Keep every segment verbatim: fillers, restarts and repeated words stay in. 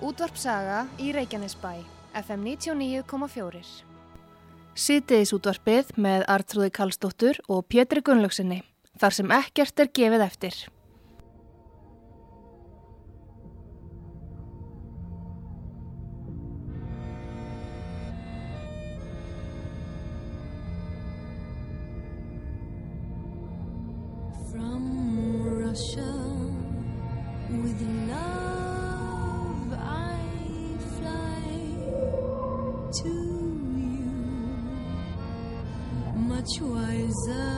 Útvarp Saga í Reykjanesbæ, F M níutíu og níu komma fjögur. Síðdegisútvarpið með Arnþrúði Karlsdóttur og Pétri Gunnlaugsinni, þar sem ekkert er gefið eftir. Much wiser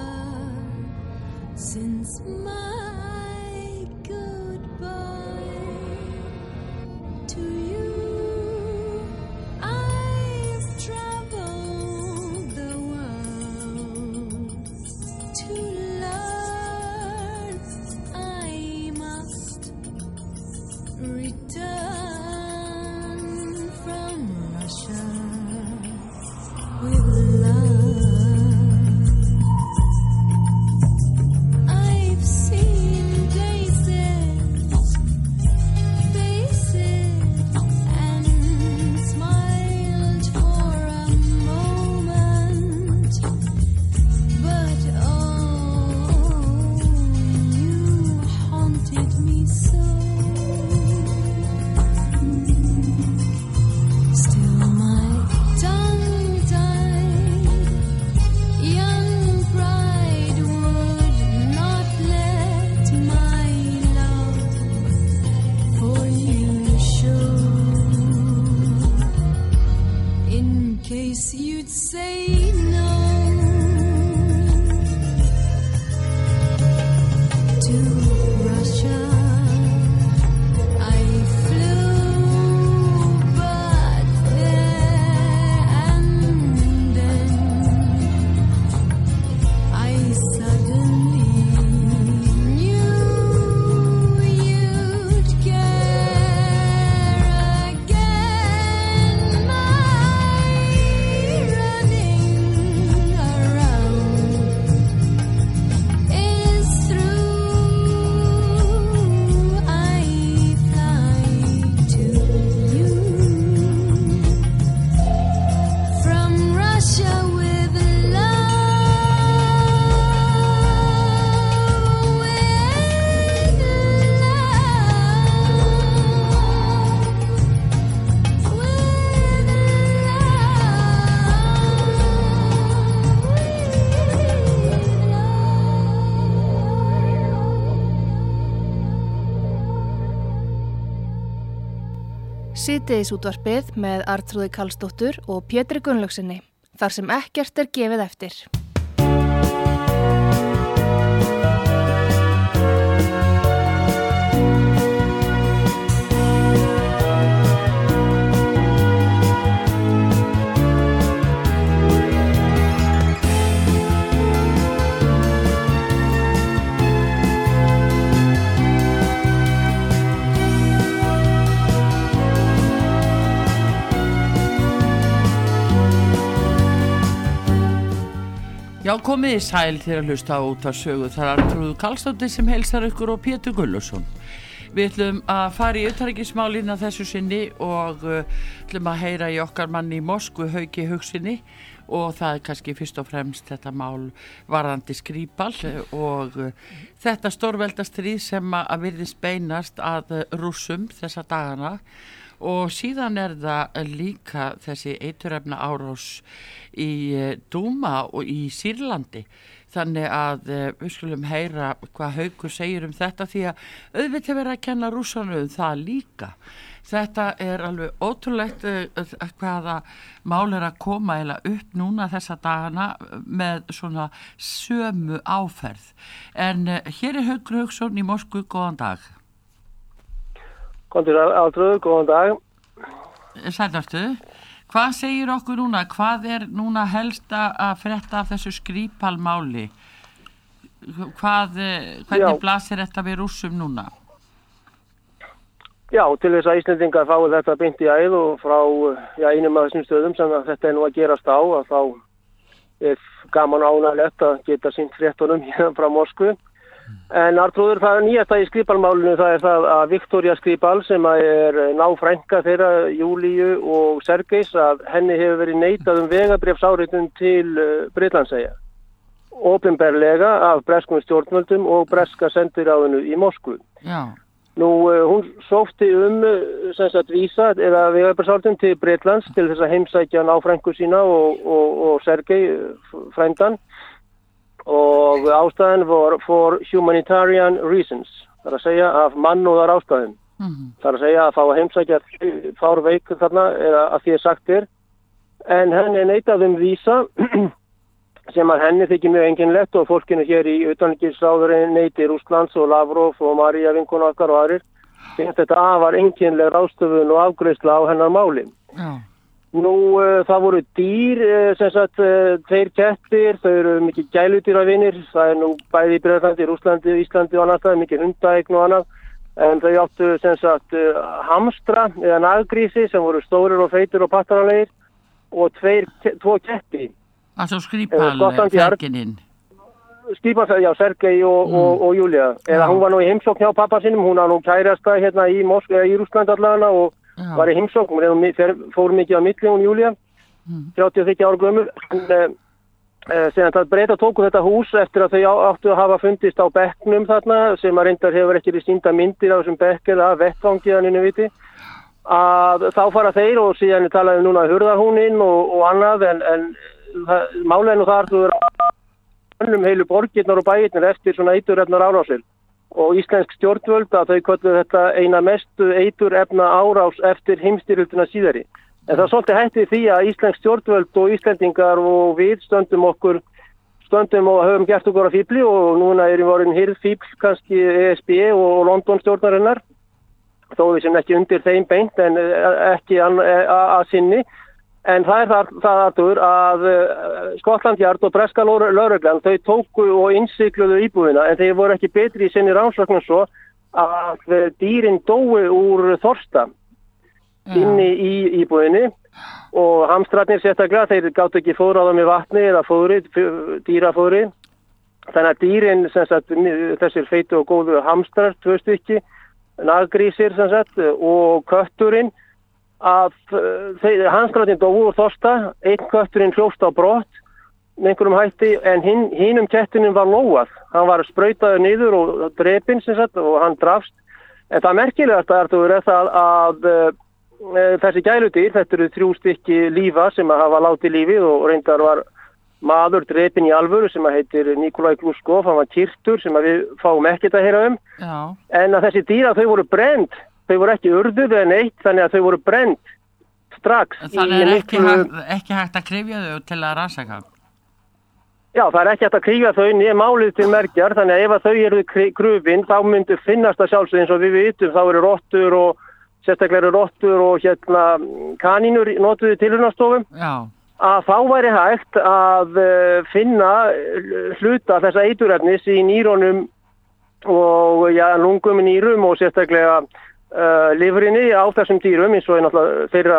since my goodbye to you. I've traveled the world to learn I must return from Russia with love. Síðdegisútvarpið með Arnþrúði Karlsdóttur og Pétri Gunnlaugsinni, þar sem ekkert er gefið eftir. Já, komið í sæl til að hlusta út af sögu. Það er Arnþrúður Karlsdóttir sem heilsar ykkur og Pétur Gunnlaugsson. Við ætlum að fara í utanríkismálin að þessu sinni og uh, ætlum að heyra í okkar manni í Moskvu, Hauki Hauksyni, og það er kannski fyrst og fremst þetta mál varðandi Skripal og uh, þetta stórveldastríð sem að virðist beinast að Rússum þessa dagana. Og síðan er það líka þessi eiturefna árás í Dúma og í Sýrlandi. Þannig að við skulum heyra hvað Haukur segir um þetta, því að auðvitað verið að kenna Rússanum um það líka. Þetta er alveg ótrúlegt hvaða mál er að koma eða upp núna þessa dagana með svona sömu áferð. En hér er Haukur Hauksson í Moskvu, góðan dag. Kontur Arnþrúður, góðan dag. Sældartu, hvað segir okkur núna? Hvað er núna helst að frétta af þessu Skripal-máli? Hvað, hvernig Já. blasir þetta við Rússum núna? Já, til þess að Íslendingar fái þetta beint í æð og frá já, einum af þessum stöðum sem þetta er nú að gerast á, að þá er gaman ánægilegt að geta sýnt fréttunum hérna frá Moskvu. En Artrúður, það er nýjasta í Skripal-málinu, það er það að Viktoria Skripal sem að er náfrænka þeirra Júlíu og Sergeis, að henni hefur verið neitað um vegabréfsáritun til Bretlandseyja. Opinberlega af breskum stjórnvöldum og breska sendiráðinu í Moskvu. Já. Nú, hún sótti um sem sagt vísa eða vegabréfsáritun til Bretlands til þess að heimsækja náfrænku sína og, og, og Sergei frændan. Og ástæðan var for humanitarian reasons, það er að segja af mannúðar ástæðum. Mm-hmm. Það er að segja að fá að heimsækja fárveik þarna, eða að því er sagt er. En henni neitað um vísa sem að henni þykir mjög einkennilegt og fólkinu hér í utanríkisráðurinn neiti Rússlands og Lavrov og María vinkona okkar og aðrir. Finnst þetta afar einkennileg ráðstöfun og afgreiðsla á hennar máli. Já. Nú, uh, það voru dýr, uh, sem sagt, uh, tveir kettir, þau eru mikið gæludýravinir, það er nú bæði í Bretlandi, Rússlandi, Íslandi og annað stað, mikið hundaeign og annað, en þau áttu, sem sagt, uh, hamstra eða naggrísi sem voru stórir og feitir og pattaranlegir og tveir, tvo ketti. Altså Skripal-fergininn? Skripal, já, Sergei og, mm. og, og Júlia. Eða hún var nú í heimsókn hjá pappa sinum, hún var nú kærasta hérna í Moskva, í Rússlandi allavega og Já. Var í heimsókn, hún fór mikið á milli hún Júlia, mm. þrjátíu og þriggja ára gömul, en uh, sem að Breta tóku þetta hús eftir að þau áttu að hafa fundist á bekknum þarna, sem að reyndar hefur ekki verið sýnda myndir á þessum bekk eða vettvangiðaninu viti, að þá fara þeir og síðan talaði núna hurðarhúnin og, og annað, en, en það, málega nú þar þú er önnum heilu borgirnar og bæirnar eftir svona eiturefnar árásir. Og íslensk stjórnvöld að þau kölluðu þetta eina mestu eiturefna árás eftir heimsstyrjöldina síðari. En það er svolítið hættið því að íslensk stjórnvöld og íslendingar og við stöndum okkur, stöndum og höfum gert okkur að fíbli og núna erum við orðin hirð fíbl kannski E S B og London stjórnarinnar, þó við sem ekki undir þeim beint en ekki að sinni. En það er það, það aðtur að Scotland Yard og breska lögreglan, þau tóku og innsigluðu íbúðina en þeir voru ekki betri í sinni rannsóknum svo að dýrin dói úr þorsta ja. Inni í íbúðinni og hamstrarnir sérstaklega, þeir gátu ekki fóðraða með vatni eða fóðri, dýrafóðri. Þannig að dýrin, sem sagt, þessir feitu og góðu hamstrar, tvö stykki, naggrísir sem sagt og kötturinn, að þeir, hansgrátin dóu úr þorsta, einn kötturinn hljóst á brott með einhverjum hætti en hin, hinum kettinum var lóað. Hann var sprautaður niður og drepinn sem sagt og hann drafst. En það merkilegast er það að, að, að þessi gæludýr, þetta eru þrjú stykki lífa sem að hafa látið lífið og reyndar var maður drepinn í alvöru sem að heitir Nikolai Gluskov, hann var kyrtur sem að við fáum ekkert að heyra um. Já. En að þessi dýra þau voru brend. Þau voru ekki urðuð en eitt, þannig að þau voru brend strax. Þannig er ekki, miklu... hægt, ekki hægt að krifja þau til að rannsaka? Já, það er ekki hægt að krifja þau niður málið til merkjar, þannig að ef að þau eru krufin, þá myndu finnast það sjálfsög eins og við vitum, þá eru rottur og sérstaklega eru rottur og hérna kanínur notuðu tilhörnastofum. Já. Að þá væri hægt að finna hluta þessa eiturefnis í nýrónum og ja, lungum í nýrum og sérstaklega Uh, lifrinni á þessum dýrum eins og er náttúrulega þeirra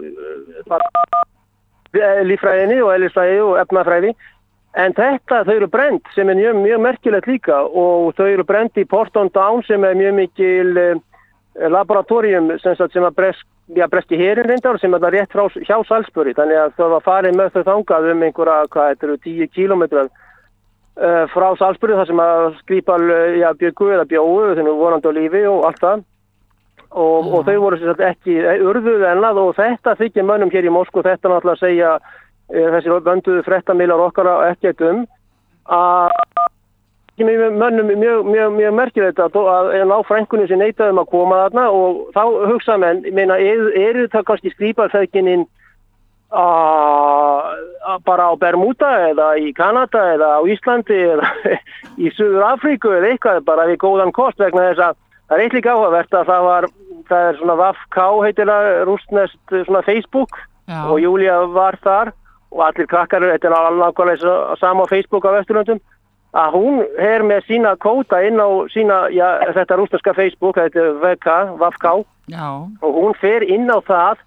uh, líffræðinni og eðlisfræði og efnafræði en þetta þau eru brend sem er mjög, mjög merkilegt líka og þau eru brend í Porton Down sem er mjög mikil uh, laboratorium sem, sem að bresk, ja, breski herin reyndar sem er það rétt frá hjá Salisbury þannig að þau var farið með þau þangað um einhverja, hvað þetta eru, tíu kílómetrar uh, frá Salisbury þar sem að Skripal ja, bjöggu eða bjóðu þeir nú vonandi á lífi og allt það Og, og þau voru sem sagt ekki urðuð ennað og þetta þykir mönnum hér í Moskvu þetta náttúrulega að segja e, þessi vönduðu fréttamiðlar okkar ekkert um að mönnum mjög, mjög, mjög merkilegt að, að ná frænkunni sem neitaðum að koma þarna og þá hugsa menn, meina, eru er það kannski Skripal-feðginin bara á Bermuda eða í Kanada eða á Íslandi eða í Suður Afríku eða eitthvað bara við góðan kost vegna þess að það er eitt líka áhugavert að það var, það er svona V F K heitir það, rússneskt svona Facebook Já. Og Júlia var þar og allir krakkar, þetta er alveg nákvæmlega sama á Facebook á Vesturlöndum, að hún er með sína kóta inn á sína, já, þetta rússneska Facebook, þetta er V K, V F K Já. Og hún fer inn á það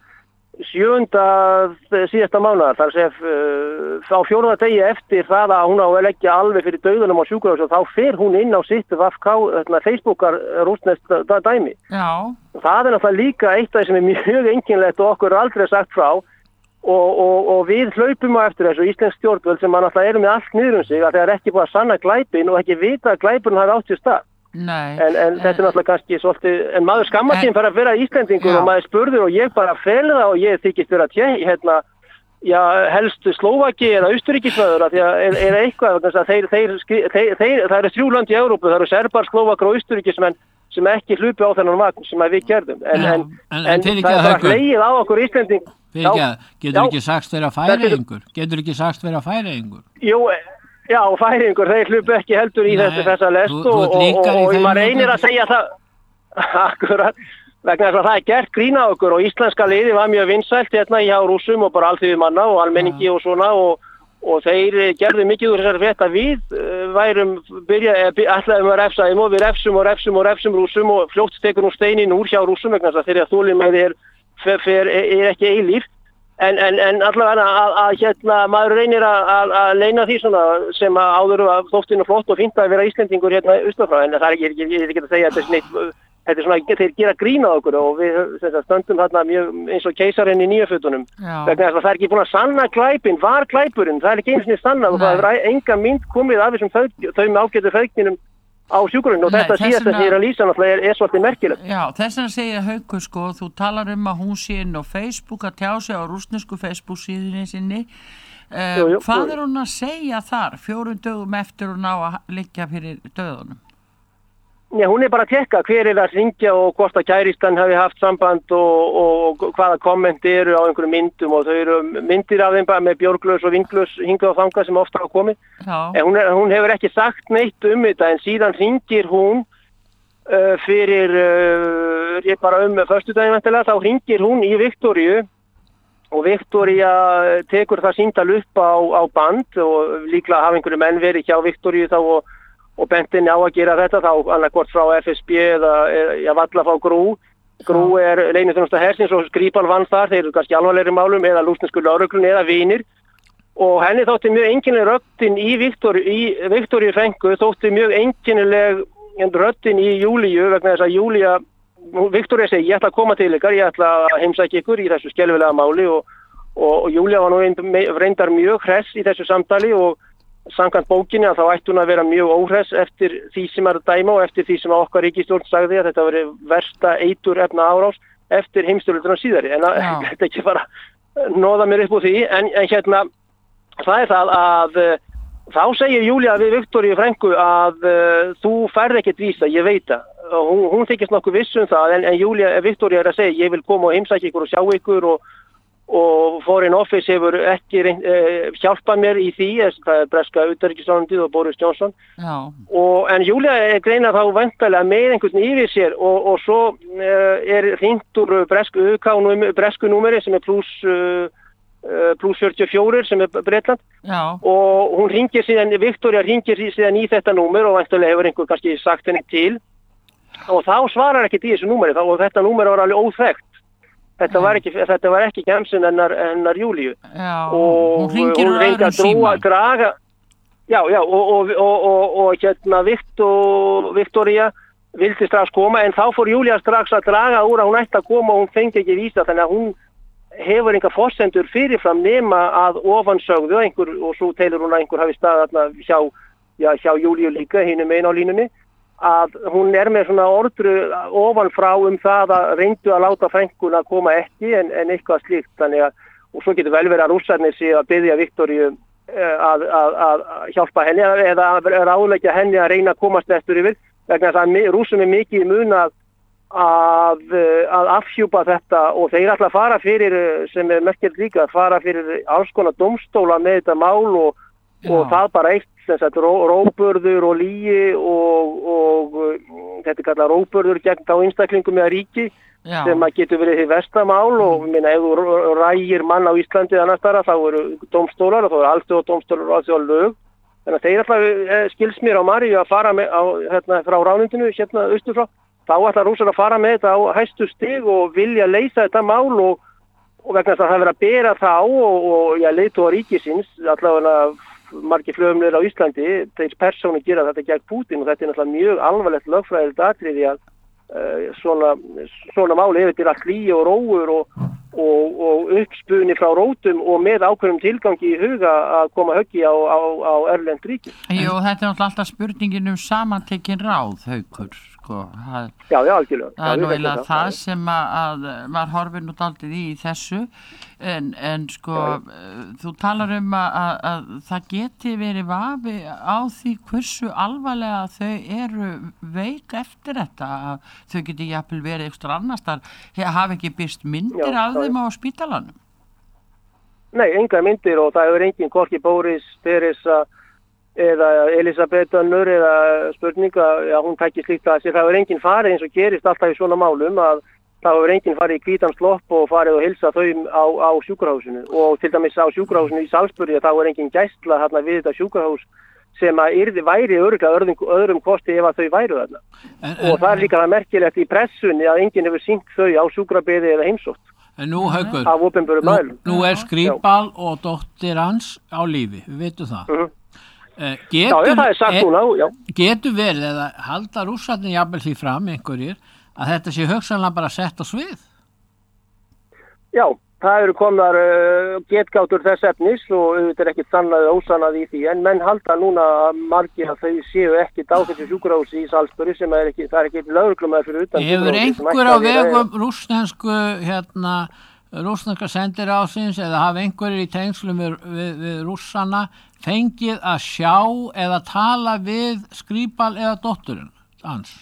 sjöunda síðasta mánaðar, þar sem uh, á fjórða degi eftir það að hún á að leggja alveg fyrir dauðunum á sjúkrahúsi og þá fer hún inn á sitt V F K Facebookar rússneskt dæmi. Já. Það er náttúrulega líka eitt af því sem er mjög einkennilegt og okkur er aldrei sagt frá og, og, og við hlaupum á eftir þessu íslensk stjórnvöld sem náttúrulega eru með allt niður um sig að það er ekki búið að sanna glæpin og ekki vita að glæpurinn hafi átt sér stað. Nei, en, en þetta er náttúrulega kannski svolítið, en maður skammar sín fyrir að vera Íslendingur og maður spurður og ég bara fel það og ég þykist vera tjei, hérna, já, helst Slóvaki eða Austurríkismaður að því að er, er eitthvað, þess að þeir, þeir, þeir, þeir, það eru þrjú lönd í Evrópu, það eru Serbar, Slóvakar og Austurríkismenn sem ekki hlupi á þennan vagn sem við gerðum, en, Já, en, en, en, en það er bara hlegið á okkur Íslending. Fyrir ekki að, getur ekki sagst vera færiðingur, getur ekki sagst vera færiðingur. Jú, Já, færingur, þeir hlupu ekki heldur í þessu þessa lest þú, og, þú og, og, og maður reynir hópnum. að segja það akkurat, vegna þess að það er gert grín á okkur og íslenska liði var mjög vinsælt hérna hjá rússum og bara alþýðu manna og almenningi ja. og svona og, og þeir gerðu mikið úr þessari frétt að við uh, værum byrja, ætlaðum að refsa þeim og við refsum og refsum og refsum rússum og fljótt tekur nú steinin úr hjá rússum vegna þess að þeirra þolinmæði er, er, er ekki eilíf. En, en, en allavega að, að hérna maður reynir að, að, að leina því svona sem að áður að þóttinu flott og fínt að vera Íslendingur hérna austurfrá en það er ekki, ég, ég er ekki að segja að þetta er svona, þetta er svona, þeir gera grín á okkur og við þetta, stöndum hérna mjög eins og keisarinn í nýjafötunum. Vegna þess að það er ekki búin að sanna glæpin, var glæpurinn, það er ekki eins og sannað og það er enga mynd komið af þessum þau með ágætu feðginum á sjúkrahúsinu og þetta síðast að þér að lýsa náttúrulega er, er svolítið merkilegt. Já, þess að segja Haukur sko, þú talar um að hún sé inn á Facebook að tjá sig á rússnesku Facebook síðunni sinni. Uh, jú, jú, hvað jú. Er hún að segja þar fjórum dögum eftir hún á að liggja fyrir döðunum? Já, hún er bara að tekka hver er að ringja og hvort að kæristan hafi haft samband og, og, og hvaða kommenti eru á einhverjum myndum og þau eru myndir af þeim bara með bjórglös og vinglös hingað og þangað sem ofta hafa komið. En hún, er, hún hefur ekki sagt neitt um þetta en síðan ringir hún uh, fyrir, uh, ég bara um föstudaginn vantilega, þá ringir hún í Viktoríu og Viktoría tekur það síndal upp á, á band og líklega hafa einhverju menn verið hjá Viktoríu þá og og bentinni á að gera þetta þá annarkvort frá F S B eða já, valla frá Grú. Grú er leyniþjónusta hersins og Skripal vann þar, þeir eru kannski alvarlegri málum eða lúsnesku lögreglun eða vinir og henni þótti mjög einkennileg röddin í Viktoríu, í Viktoríu Fengu þótti mjög einkennileg röddin í Júlíu vegna þess að Júlía, Viktoría segi ég ætla að koma til ykkar, ég ætla að heimsækja ykkur í þessu skelfilega máli og, og, og Júlía var nú reyndar mjög hress í þessu samtali og samkvæmt bókinni að þá ætti hún að vera mjög óhress eftir því sem er að dæma og eftir því sem okkar ríkisstjórn sagði að þetta veri versta eitur efna árás eftir heimsstyrjöldina síðari en að, þetta ekki bara nóða mér upp úr því en, en hérna það er það að þá segir Júlía við Viktoríu Fengu að uh, þú færð ekkert vísa, ég veit það hún, hún þykist nokkuð viss um það en, en Júlía, Viktoría er að segja ég vil koma og heimsækja ykkur og sjá ykkur og og Foreign Office hefur ekki uh, hjálpað mér í því, það er breska utanríkisráðuneytið og Boris Johnson og, en Júlía er greina þá væntanlega með einhvern yfir sér og, og svo uh, er hringt úr bresku, bresku númeri sem er pluss uh, plus fjörutíu og fjögur sem er Bretland Já. Og hún ringir síðan, Viktoría ringir síðan í þetta númer og væntanlega hefur einhver kannski sagt henni til og þá svarar ekki í þessu númeri og þetta númeri var alveg óþekkt. Þetta var ekki, þetta var ekki gemsin hennar, hennar Júlíu. Já, og hún ringir hún reyndi að dróa, draga, já, já, og, og, og, og, og hérna Viktor, Viktoría vildi strax koma, en þá fór Júlía strax að draga úr að hún ætti að koma og hún fengi ekki vísa, þannig að hún hefur einhver forsendur fyrirfram nema að ofansögðu einhver, og svo telur hún að einhver hafi staðið hjá, já, hjá Júlíu líka, hinum einn á línunni, að hún er með svona ordru ofanfrá um það að reyndu að láta Fenguna koma ekki en, en eitthvað slíkt þannig að, og svo getur vel verið að rússarnir sé að biðja Viktoríu að, að, að hjálpa henni eða að ráðleggja henni að reyna að komast eftir yfir vegna þess að rússum er mikið mun að, að, að afhjúpa þetta og þeir ætla að fara fyrir, sem er merkilegt líka, að fara fyrir alls konar dómstóla með þetta mál og, og það bara eitt Ró, róbörður og lígi og, og þetta er kallað róbörður gegn þá einstaklingum eða ríki Já. Sem að getur verið því vestamál og minna ef þú rægir mann á Íslandi annars þar þá eru dómstólar og þá eru alþjóða dómstólar og alþjóða lög þannig að þeir alltaf skils mér á Maríu að fara með á, hérna, frá ráðuneytinu hérna austur frá þá ætla rússar að fara með þetta á hæstu stig og vilja leysa þetta mál og og vegna þess að það verið að bera þá og, og já, leiðtogar ríkisins, allavega margir flugumleiðir á Íslandi, þeir persónu gera þetta gegn Pútín og þetta er náttúrulega mjög alvarlegt lögfræðilegt atriði að uh, svona, svona máli ef þetta er allt hlýi og róur og, og, og uppspunni frá rótum og með ákveðnum tilgangi í huga að koma höggi á, á, á erlend ríki. Jú, þetta er náttúrulega alltaf spurningin um samantekin ráð, Haukur, sko. Það, já, já, algjörlega. Það er nú eiginlega það, það sem að, að maður horfir nú daldið í þessu, en, en sko, já. Þú talar um að, að, að það geti verið vafi á því hversu alvarlega þau eru veik eftir þetta, að þau geti jafnvel verið ekstra annars þar, hafa ekki byrst myndir já, af þeim á spítalanum? Nei, enga myndir og það hefur engin hvorki Boris, Teresa eða Elisabeth önnur eða spurninga, já, hún tækir slíkt að sér, það hefur engin farið eins og gerist alltaf í svona málum að það hefur engin farið í hvítan slopp og farið og hilsa þau á, á sjúkrahúsinu og til dæmis á sjúkrahúsinu í Salzburgi þá er engin gæsla þarna við þetta sjúkrahús sem að yrði væri örgulega öðrum, öðrum kosti ef að þau væru þarna en, en, og það er líka það merkilegt í pressunni að enginn hefur sýnt þau á sjúkrabeði eða heimsótt. En nú, Haukur, nú, nú er Skripal já. Og dóttir hans á lífi, við veitum það. Uh-huh. Getur, já, það er sagt núna, já. Getur verið eða halda rússarnir jafnvel því fram einhverjir að þetta sé hugsanlega bara sett á svið? Já, það eru komnar uh, getgátur þess efnis og þetta er ekki sannað ósannað í því en menn halda núna margir að þau séu ekki á þessu sjúkrahúsi í Salzburgi sem er ekki, það er ekki lögreglumæður fyrir utan. Hefur einhver á vegum rússnesku hérna rússneska sendiráðsins eða hafa einhverjir í tengslum við, við, við rússana fengið að sjá eða tala við Skripal eða dótturinn hans?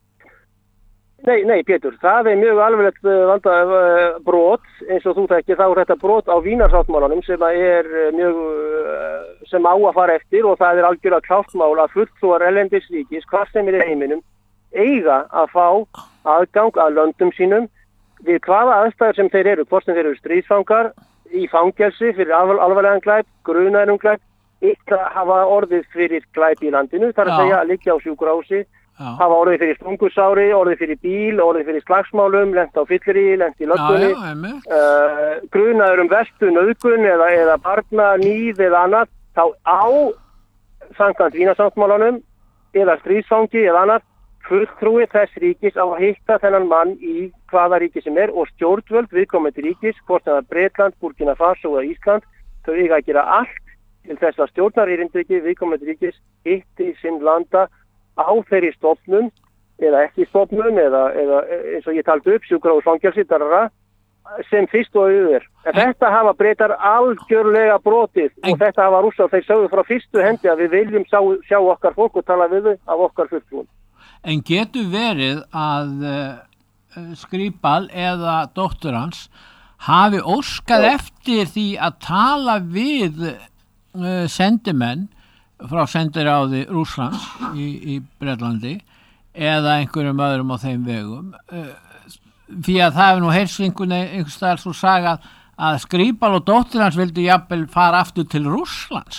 Nei, nei, Pétur, það er mjög alvarlegt vanda uh, brot, eins og þú þekkir, þá er þetta brot á Vínarsáttmálanum sem er mjög, uh, sem á að fara eftir og það er algjörlega klárt mál að fulltrúar erlendis ríkis, hvað sem er í heiminum, eiga að fá aðgang að löndum sínum við hvaða aðstæður sem þeir eru, hvort sem þeir eru stríðsfangar, í fangelsi fyrir alvarlegan glæp, grunaðum glæp, eitthvað hafa orðið fyrir glæp í landinu, þar að segja að liggja á sjúkrahúsi, hafa orðið fyrir stungusári, orðið fyrir bíl, orðið fyrir slagsmálum, lent á fylleri, lent í löggunni, uh, grunaður um vestu, nauðgun eða, eða barna, nýð eða annað, þá á samkvæmt Vínarsáttmálanum eða stríðsfangi eða annað, fulltrúi þess ríkis á að hitta þennan mann í hvaða ríki sem er og stjórnvöld viðkomandi ríkis, hvort það er Bretland, Burkina Faso eða Ísland, þau eiga að gera allt til þess að stjórnarýrindriki viðkomandi ríkis hitti sinn landa á þeirri stofnun eða ekki stofnun eða, eða eins og ég taldi upp sjúkrahús fangelsi sem fyrst og auður. En þetta hafa Bretar algjörlega brotið en, og þetta hafa Rússar, þeir sögðu frá fyrstu hendi að við viljum sjá, sjá okkar fólk og tala við þau af okkar fulltrúum. En getur verið að uh, Skripal eða dóttur hans hafi óskað Já. Eftir því að tala við uh, sendimenn frá sendiráði Rússlands í, í Bretlandi eða einhverjum öðrum á þeim vegum uh, því að það hefur nú heyrst einhvern einhvers staðar svo sagað að Skripal og dóttir hans vildi jafnvel fara aftur til Rússlands.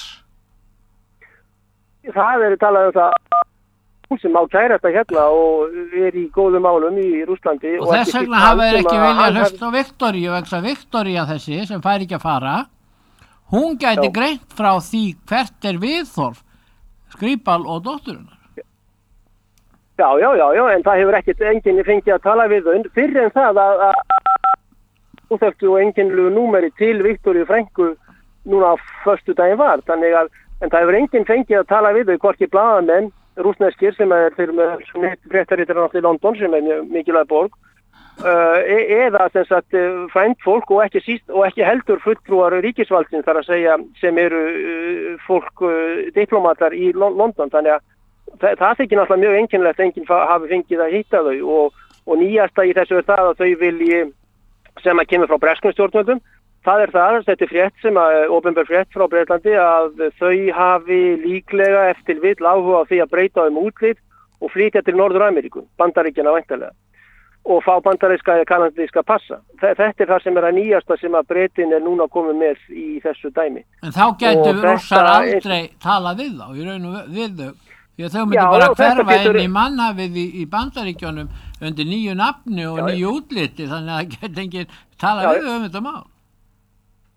Það er talað um það sem má kæra þetta hérna og er í góðum málum í Rússlandi og, og þess vegna hafa þeir ekki vilja hlusta á Viktoríu vegna Viktoría þessi sem fær ekki að fara hún gæti já. Greint frá því hvert er viðþorf Skripal og dótturinnar. Já, já, já, já, en það hefur ekkert enginn fengið að tala við þau fyrir en það að þú þekktu og enginnlegu númeri til Viktoríu frænku núna á föstudaginn var þannig að en það hefur enginn fengið að tala við þau hvorki blaðamenn rússneskir sem er fyrir með fréttarittar náttúrulega í London sem er mikilvæg borg uh, eða sem sagt frænt fólk og ekki síst og ekki heldur fulltrúar ríkisvaldsins þar að segja sem eru uh, fólk uh, diplomatar í London þannig að það, það þykir náttúrulega mjög einkennilegt að enginn hafi fengið að hitta þau og, og nýjasta í þessu er það að þau vilji sem að kemur frá breskum stjórnvöldum það er það, þetta er frétt sem að opinber frétt frá Bretlandi að þau hafi líklega eftir vill áhuga á því að breyta um útlit og flytja til Norður-Ameríku, Bandaríkjanna væntanlega og fá bandaríska eða kanadíska passa. Þetta er það sem er að nýjasta sem að Bretin er núna komið með í þessu dæmi. En þá getur rússar aldrei er... tala við þá, í raun og við þau. Því að þau myndu bara hverfa getur... inn í mannhafið í, í Bandaríkjunum undir nýju nafni og já, nýju útliti þannig að það getur enginn tala já, við um þetta mál.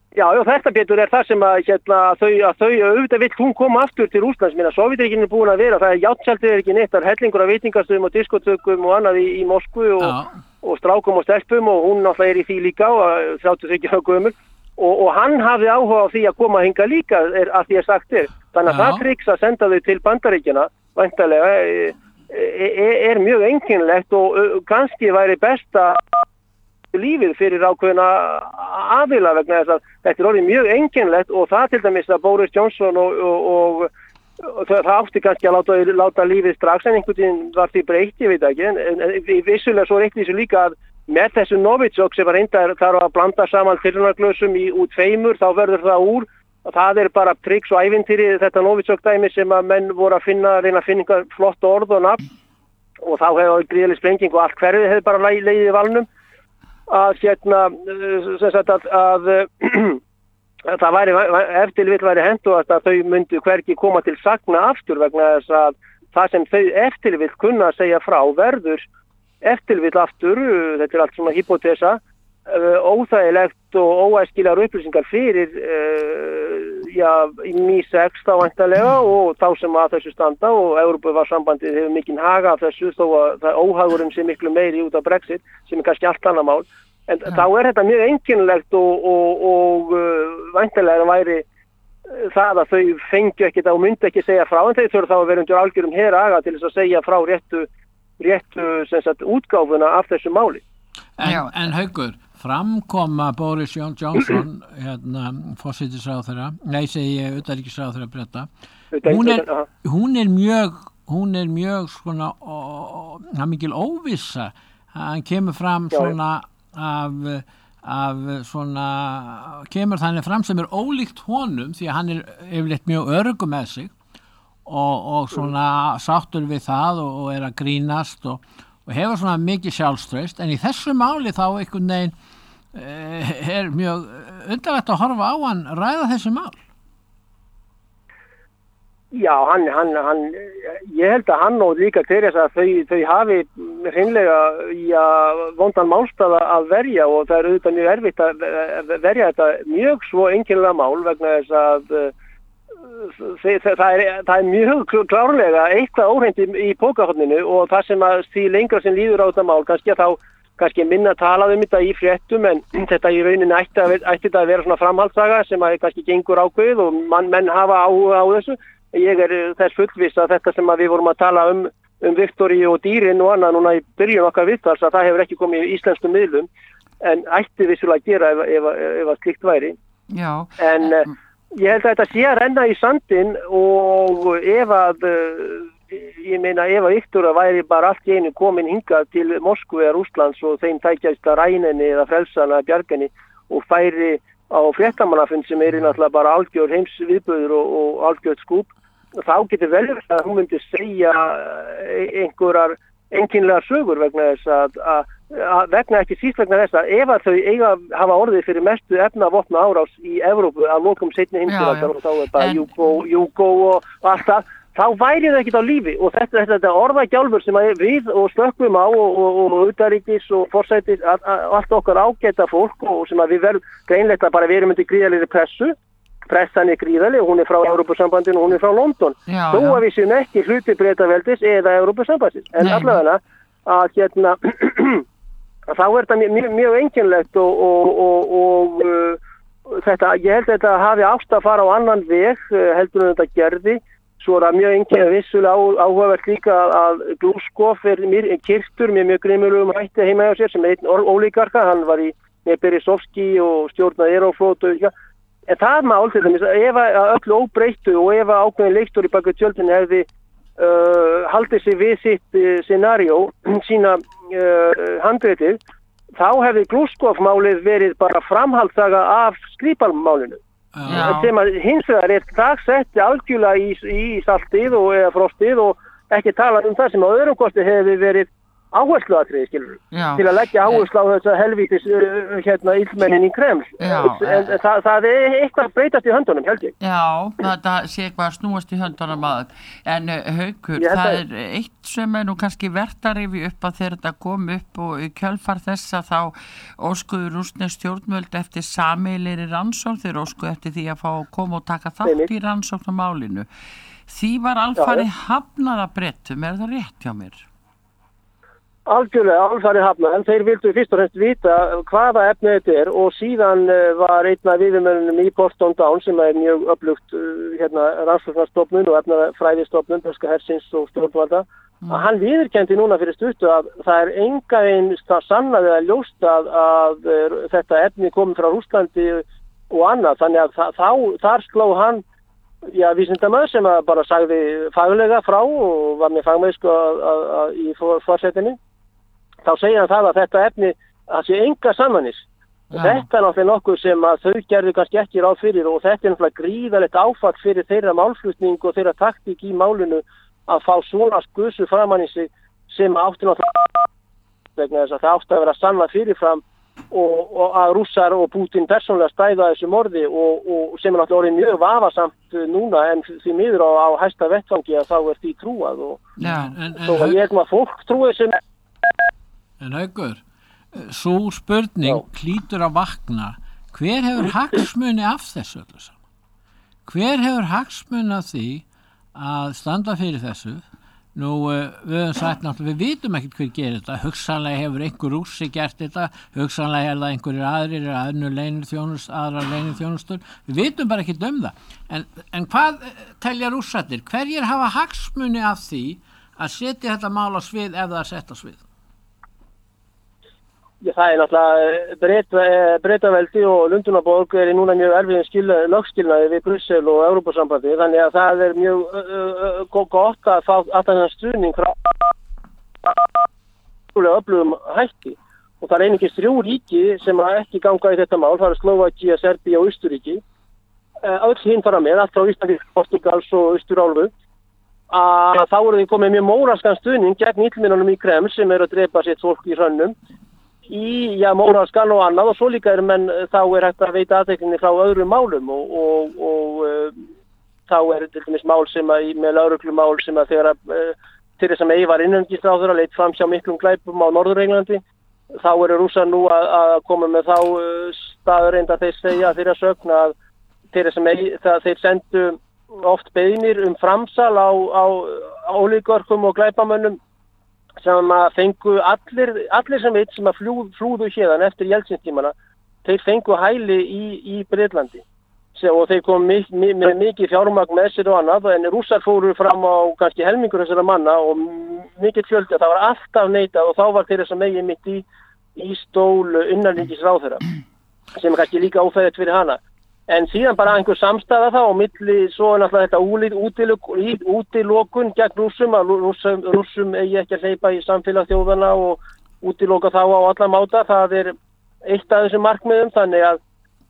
Já, já, þetta betur er það sem að, hérna, þau, að þau, auðvitað vill hún koma aftur til Rússlands, minna, Sovjetríkin er búin að vera, það er játtsjaldið er ekki neitt, það er hellingur af veitingastöðum og diskotökum og annað í, í Moskvu og, og strákum og stelpum og hún náttúrulega er í því líka og þrjátíu og þriggja ára gömul og, og hann hafði áhuga á því að koma hinga líka er, að því að sagt er. Þannig að það triks að senda þau til Bandaríkjana, væntanlega, er, er mjög einkennilegt og kannski væri best að lífið fyrir ákveðna aðila vegna þess að þetta er orðið mjög einkennilegt og það til dæmis að Boris Johnson og, og, og, og það átti kannski að láta, láta lífið strax en einhvern veginn var því breytt, ég veit ekki, en, en, en vissulega svo reytti þessu líka að með þessu Novichok sem var reyndar þar að blanda saman fyrirnaglösum í út tveimur, þá verður það úr og það er bara triks og ævintýri þetta Novichok dæmi sem að menn voru að finna, reyna að finna flott orð og nafn og þá hefur gríðarleg sprenging og allt hverfið hefur bara leiðið valnum að hérna sem sagt að, að, að það væri ef til vill væri hentugast að þau myndu hvergi koma til sagna aftur vegna þess að það sem þau ef til vill kunna segja frá verður ef til vill aftur, þetta er allt svona hypotesa, óþægilegt og óæskilegar upplýsingar fyrir já, í mí sex þá væntanlega og þá sem að þessu standa og Evrópusambandið hefur mikinn haga af þessu þó að það óhagurinn sé miklu meiri út af Brexit sem er kannski allt annað mál en ja. Þá er þetta mjög einkennilegt og, og, og uh, væntanlega væri það að þau fengju ekkert og myndi ekki segja frá en þau þurfa þá að vera undir algjörum heraga til þess að segja frá réttu, réttu sem sagt, útgáfuna af þessu máli. En, en Haukur, framkoma Boris Johnson, hérna, forsætisráðherra, nei segi ég, utanríkisráðherra Breta, hún er, hún er mjög, hún er mjög svona, það er mikil óvissa, hann kemur fram svona af, af svona, kemur þannig fram sem er ólíkt honum því að hann er yfirleitt mjög öruggur með sig og, og svona sáttur við það og, og er að grínast og og hefur svona mikið sjálfstraust, en í þessu máli þá einhvern veginn uh, er mjög undarlegt að horfa á hann ræða þessu mál. Já, hann, hann, hann, ég held að hann og líka Teresa þau, þau hafi hreinlega já, vondan málstað að verja og það er auðvitað mjög erfitt að verja þetta mjög svo einkennilega mál vegna þess að Það er, það er mjög klárlega eitthvað óhreint í, í pókahorninu og það sem að því lengra sem líður á þetta mál kannski að þá kannski minna talað um þetta í fréttum en þetta í rauninni ætti að, ætti að vera svona framhaldssaga sem að kannski gengur ákveð og mann, menn hafa áhuga á þessu. Ég er þess fullviss að þetta sem að við vorum að tala um, um Viktoríu og dýrin og annað núna í byrjun okkar viðtals að það hefur ekki komið í íslenskum miðlum en ætti vissulega að gera ef, ef, ef, ef að slikt væri. Já. En ég held að þetta sé að renna í sandin og ef að, ég meina ef að Viktoría væri bara allt í einu komin hingað til Moskvu eða Rússlands og þeim tækjast að ræninni eða frelsana bjarginni og færi á fréttamannafund sem er náttúrulega bara algjör heimsviðburður og, og algjört skúp, þá getur vel að hún myndi segja einhverjar einkennilegar sögur vegna þess að, að að vegna ekki síst vegna þess að ef að þau eiga hafa orðið fyrir mestu efnavopna árás í Evrópu að lokum seinni heimsstyrjaldar og þá er bara Júgó, Júgó og allt það, þá væri þau ekkert á lífi og þetta, þetta orðagjálfur sem við og slökkum á og, og, og utanríkis og forsætis allt okkar ágæta fólk og sem að við verðum greinlegt að bara verum undir gríðarlegri pressu, pressan er gríðarleg og hún er frá Evrópusambandinu og hún er frá London, já, þó að við séum ekki hluti Bretaveldis eða Evrópusambandis en allavega að hérna þá er þetta mjög, mjög einkennilegt og, og, og, og uh, þetta, ég held að þetta hafi átt að fara á annan veg uh, heldur en þetta gerði, svo er það mjög einkennilegt vissulega á, áhugavert líka að Glúskov er kyrktur með mjög grimmulugum hætti heima hjá sér sem er einn ólíkarka, hann var í með Beresovski og stjórnaði Aeroflot og ja. En það mál til dæmis, ef að öllu óbreyttu og ef að ákveðin leikstjóri bak við tjöldin hefði Uh, haldið sig við sitt uh, scenario, sína uh, handritið, þá hefði Glúskov-málið verið bara framhaldssaga af Skripal-málinu. Sem að hins vegar er dagsett algjörlega í, í saltið og eða frostið og ekki talað um það sem á öðrum kosti hefði verið áhersluatriði, skilur, Já. til að leggja áherslu á þess að helvítis uh, hérna illmennin í Kreml. Já, en eh. það, það er eitthvað breytast í höndunum, held ég. Já, þetta sé eitthvað að snúast í höndunum að en uh, Haukur, Ég held það að- er eitt sem er nú kannski vert að rifi upp að þegar þetta kom upp og í kjölfar þess að þá óskuðu rússnesk stjórnvöld eftir sameiginlegri rannsókn, þeir óskuðu eftir því að fá að koma og taka þátt Einmitt. í rannsóknarmálinu. Því var alfarið hafnað að Bretum, er það rétt hjá mér? Algjörlega, alfarið hafnað, en þeir vildu fyrst og fremst vita hvaða efni þetta er og síðan uh, var einn af viðurmönnunum í Porton Down sem er mjög öflugt uh, hérna, rannsóknarstofnun og efnafræðistofnun, Breska hersins og stjórnvalda, mm. að hann viðurkenndi núna fyrir stuttu að það er enga einn sannað eða ljóst að, að uh, þetta efni komið frá Rússlandi og annað, þannig að það, þá, þar sló hann Já, vísindamaður sem að bara sagði faglega frá og var með fagmennsku að, að, að, í fórsetinni. Þá segja hann það að þetta efni, það sé enga sammanis. Já. Þetta er náttúrulega nokkuð sem að þau gerðu kannski ekki ráð fyrir og þetta er náttúrulega gríðalegt áfall fyrir þeirra málflutning og þeirra taktík í málinu að fá svona skusu framan í sig sem átti náttúrulega vegna þess að það átti að vera sannað fyrirfram og, og að Rússar og Putin persónulega stæða þessu morði og, og sem er náttúrulega orðið mjög vafasamt núna en því miður á, á hæsta vettvangi að þá er því trúað og Já. En, en, þó að ég er að fólk trúið sem en Haukur, svo spurning Já. hlýtur að vakna, hver hefur hagsmuni af þessu öllu saman? Hver hefur hagsmuni af því að standa fyrir þessu? Nú, við höfum sagt náttúrulega, við vitum ekkert hver gerir þetta, hugsanlega hefur einhver rússi gert þetta, hugsanlega er það einhverjir aðrir, aðnur leinir þjónust, aðrar leinir þjónustur, við vitum bara ekkert um það. En, en hvað telja rússarnir? Hverjir hafa hagsmuni af því að setja þetta mál á svið ef það er sett á svið? Já, það er náttúrulega Bretaveldi og Lundúnaborg er í núna mjög erfiðin lögskilnaði við Brussel og Evrópusambandi þannig að það er mjög uh, uh, gott að fá alltaf þennan stuðning frá öflugum hætti og það er einungis þrjú ríki sem ekki ganga í þetta mál, það er Slóvakía, Serbía og Austurríki uh, öll hinn fara með, allt frá Íslandi, Portugals og Austurálfu að þá eru þið komið mjög móraskan stuðning gegn illmennunum í Kreml sem eru að drepa sitt fólk í hrönnum í, já, móralskan og annað og svo líka er menn, þá er hægt að veita aðtekninni frá öðrum málum og, og, og uh, þá er til dæmis mál sem að, með lögreglumál sem að þegar að uh, Theresa May var innanríkisráðherra leitt fram hjá miklum glæpum á Norður-Englandi, þá eru Rússar nú að, að koma með þá uh, staðurreind að þeir segja þeirra sögn að Theresa May, það, þeir sendu oft beiðnir um framsal á, á, á ólíkörkum og glæpamönnum sem að fengu allir, allir sem veit sem að fljú, flúðu hérðan eftir Jeltsin-tímana, þeir fengu hæli í, í Bretlandi og þeir kom með mi, mi, mikið fjármagn með sér og annað en Rússar fóru fram á kannski helmingur þessara manna og mikið fjöldi, það var alltaf neitað og þá var þeirra sem megi mitt í, í stól innanríkisráðherra sem er kannski líka óþægilegt fyrir hana. En síðan bara einhver samstæða þá og milli svo er náttúrulega þetta úlið útilokun, útilokun gegn rússum að rússum, rússum eigi ekki að hleypa í samfélag þjóðana og útiloka þá á alla máta. Það er eitt af þessum markmiðum þannig að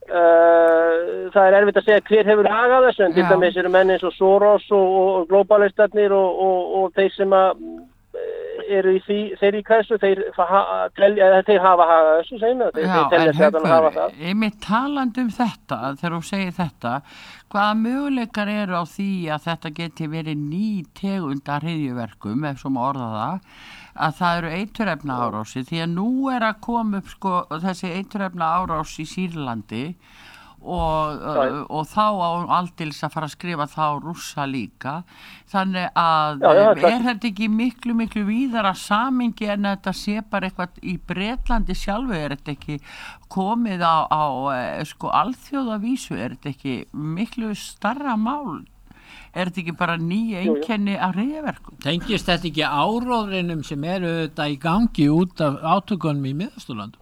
uh, það er erfitt að segja hver hefur hagað þessu en til dæmis eru menn eins og Soros og, og globalistarnir og, og, og þeir sem að eru í því, þeir í hversu, þeir, þeir hafa hagað þessu, segjum við, þeir, Já, þeir telja sig að hann hafa það. Ég mitt talandi um þetta, þegar þú segir þetta, hvaða möguleikar eru á því að þetta geti verið ný tegunda hryðjuverkum, ef svo má orða það, að það eru eiturefna árási, því að nú er að koma upp sko, þessi eiturefna árás í Sýrlandi og, uh, og þá á aldils að fara að skrifa þá rússa líka þannig að já, já, er þetta ekki miklu miklu víðara samingi en þetta sé bara eitthvað í Bretlandi sjálfu, er þetta ekki komið á, á sko alþjóðavísu, er þetta ekki miklu starra mál, er þetta ekki bara nýja einkenni af hryðjuverkum? Tengist þetta ekki áróðrinum sem eru þetta í gangi út af átökunum í Miðausturlöndum?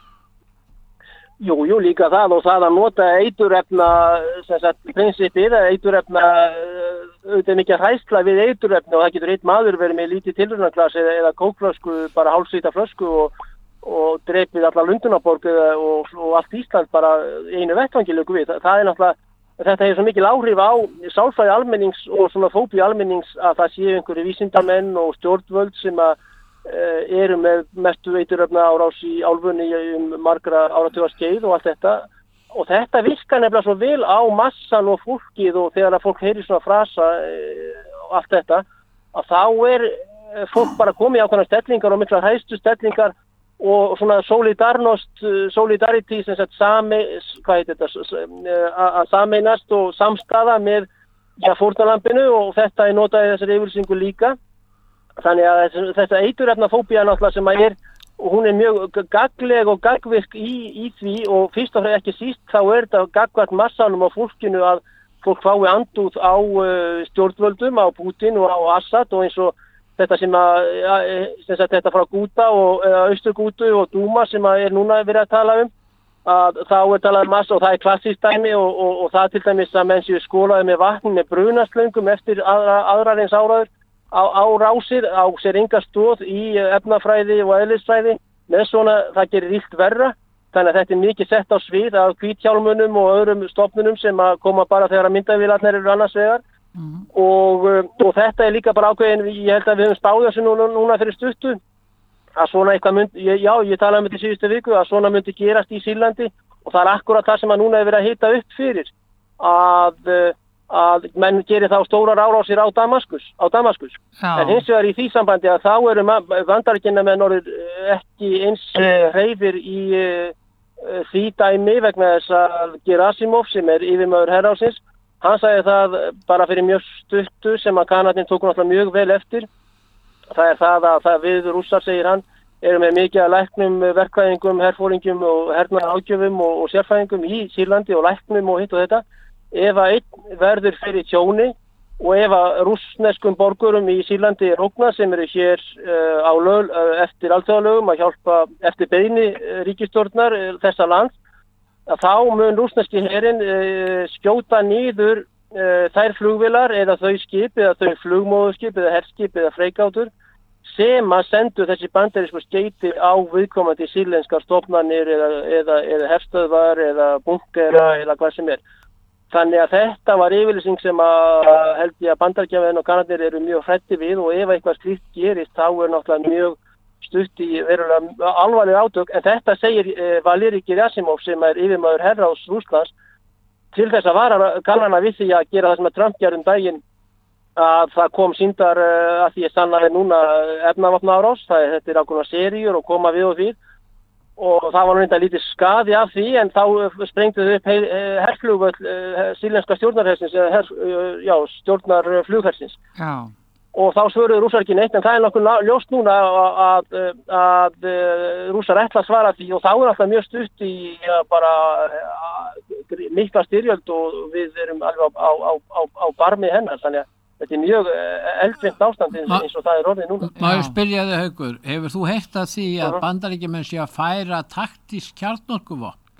Jú, jú, líka það og það að nota eiturefna, sem sagt, prinsipið, eiturefna, auðvitað mikið hræðsla við eiturefna og það getur eitt maður verið með lítið tilrunarklass eða, eða kókflösku, bara hálfsvita flösku og, og drepið alla Lundúnaborg og, og allt Ísland bara einu vettvangilöku við. Það, það er náttúrulega, þetta hefur svo mikil áhrif á sálfræði almennings og svona fóbíu almennings að það séu einhverju vísindamenn og stjórnvöld sem að eru með mestu eiturefna árás í álfunni um margra áratuga skeið og allt þetta og þetta virkar nefnilega svo vel á massan og fólkið og þegar að fólk heyrir svona frasa og allt þetta að þá er fólk bara komið í ákveðnar stellingar og mikla hæstu stellingar og svona solidarnost solidarity sem sagt sami hvað heitir þetta að sameinast og samstaða með ja, fórnarlambinu og þetta er notað í þessari yfirlýsingu líka. Þannig að þetta eiturefnafóbía náttúrulega sem að er, og hún er mjög gagnleg og gagnvirk í, í því og fyrst og fremst ekki síst þá er þetta gagnvart massanum á fólkinu að fólk fái andúð á uh, stjórnvöldum, á Putin og á Assad og eins og þetta sem að, ja, sem sagt þetta frá Gúta og Austurgútu og Dúma sem að er núna verið að tala um, að þá er talað um massa og það er klassískt dæmi og, og, og það til dæmis að menn séu skolaði með vatn með brunaslöngum eftir aðra, aðrar eins áraður á, á rásir, á sér enga stóð í efnafræði og eðlisfræði með svona, það gerir illt verra þannig að þetta er mikið sett á svið af hvíthjálmunum og öðrum stofnunum sem að koma bara þegar að myndavélarnar eru annars vegar mm. og, og þetta er líka bara ákveðin, ég held að við höfum spáð þessu núna, núna fyrir stuttu að svona eitthvað myndi, já ég talaði um þetta í síðustu viku að svona myndi gerast í Sýrlandi og það er akkurat það sem að núna er verið að hita upp fyrir að að menn gerir þá stórar árásir á Damaskus, á Damaskus. En hins vegar í því sambandi að þá eru Bandaríkjamenn orðið ekki eins hreyfir í uh, því dæmi vegna þess að Gerasimov sem er yfirmaður herráðsins, hann sagði það bara fyrir mjög stuttu sem að Kanadinn tók náttúrulega mjög vel eftir. Það er það að það við Rússar, segir hann, eru með mikið að læknum, verkfræðingum, herfóringjum og hernaðaráðgjöfum og, og sérfræðingum í Sýrlandi og læknum og hitt og þetta. Ef að einn verður fyrir tjóni og ef að rússneskum borgurum í Sýrlandi er ógnað sem eru hér uh, á lög, uh, eftir alþjóðalögum að hjálpa eftir beiðni uh, ríkisstjórnar uh, þessa lands, að þá mun rússneski herinn uh, skjóta niður uh, þær flugvélar eða þau skip eða þau flugmóðurskip eða herskip eða freigátur sem að sendu þessi bandarísku skeyti á viðkomandi sýrlenskar stofnanir eða, eða, eða herstöðvar eða bunkera eða hvað sem er. Þannig að þetta var yfirlýsing sem að held ég að Bandaríkjamenn og Kanadir eru mjög hræddir við og ef eitthvað slíkt gerist þá er náttúrulega mjög stutt í verulega alvarleg átök en þetta segir eh, Valeri Gerasimov sem er yfirmaður herráðs Rússlands til þess að vara kannana við því að gera það sem að Trump gerði um daginn að það kom sýndar eh, að því að sannaði núna efnavopnaárás, það er þetta er ákveðnar seríur og koma við og við og það var reynda lítið skaði af því en þá sprengdu þau upp herflugvöll sýrlenska stjórnarhersins eða her, já, stjórnarflughersins já. Og þá svöruðu rússar ekki neitt en það er nokkuð ljóst núna að, að, að rússar ætla að svara því og þá er alltaf mjög stutt í ja, bara að, mikla styrjöld og við erum alveg á, á, á, á barmi hennar þannig að þetta er mjög eldfimt ástand eins, eins og það er orðið núna. Maður spyrjaði Haukur, hefur þú heyrt að því að uh-huh. Bandaríkjamenn sé að færa taktísk kjarnorkuvopn?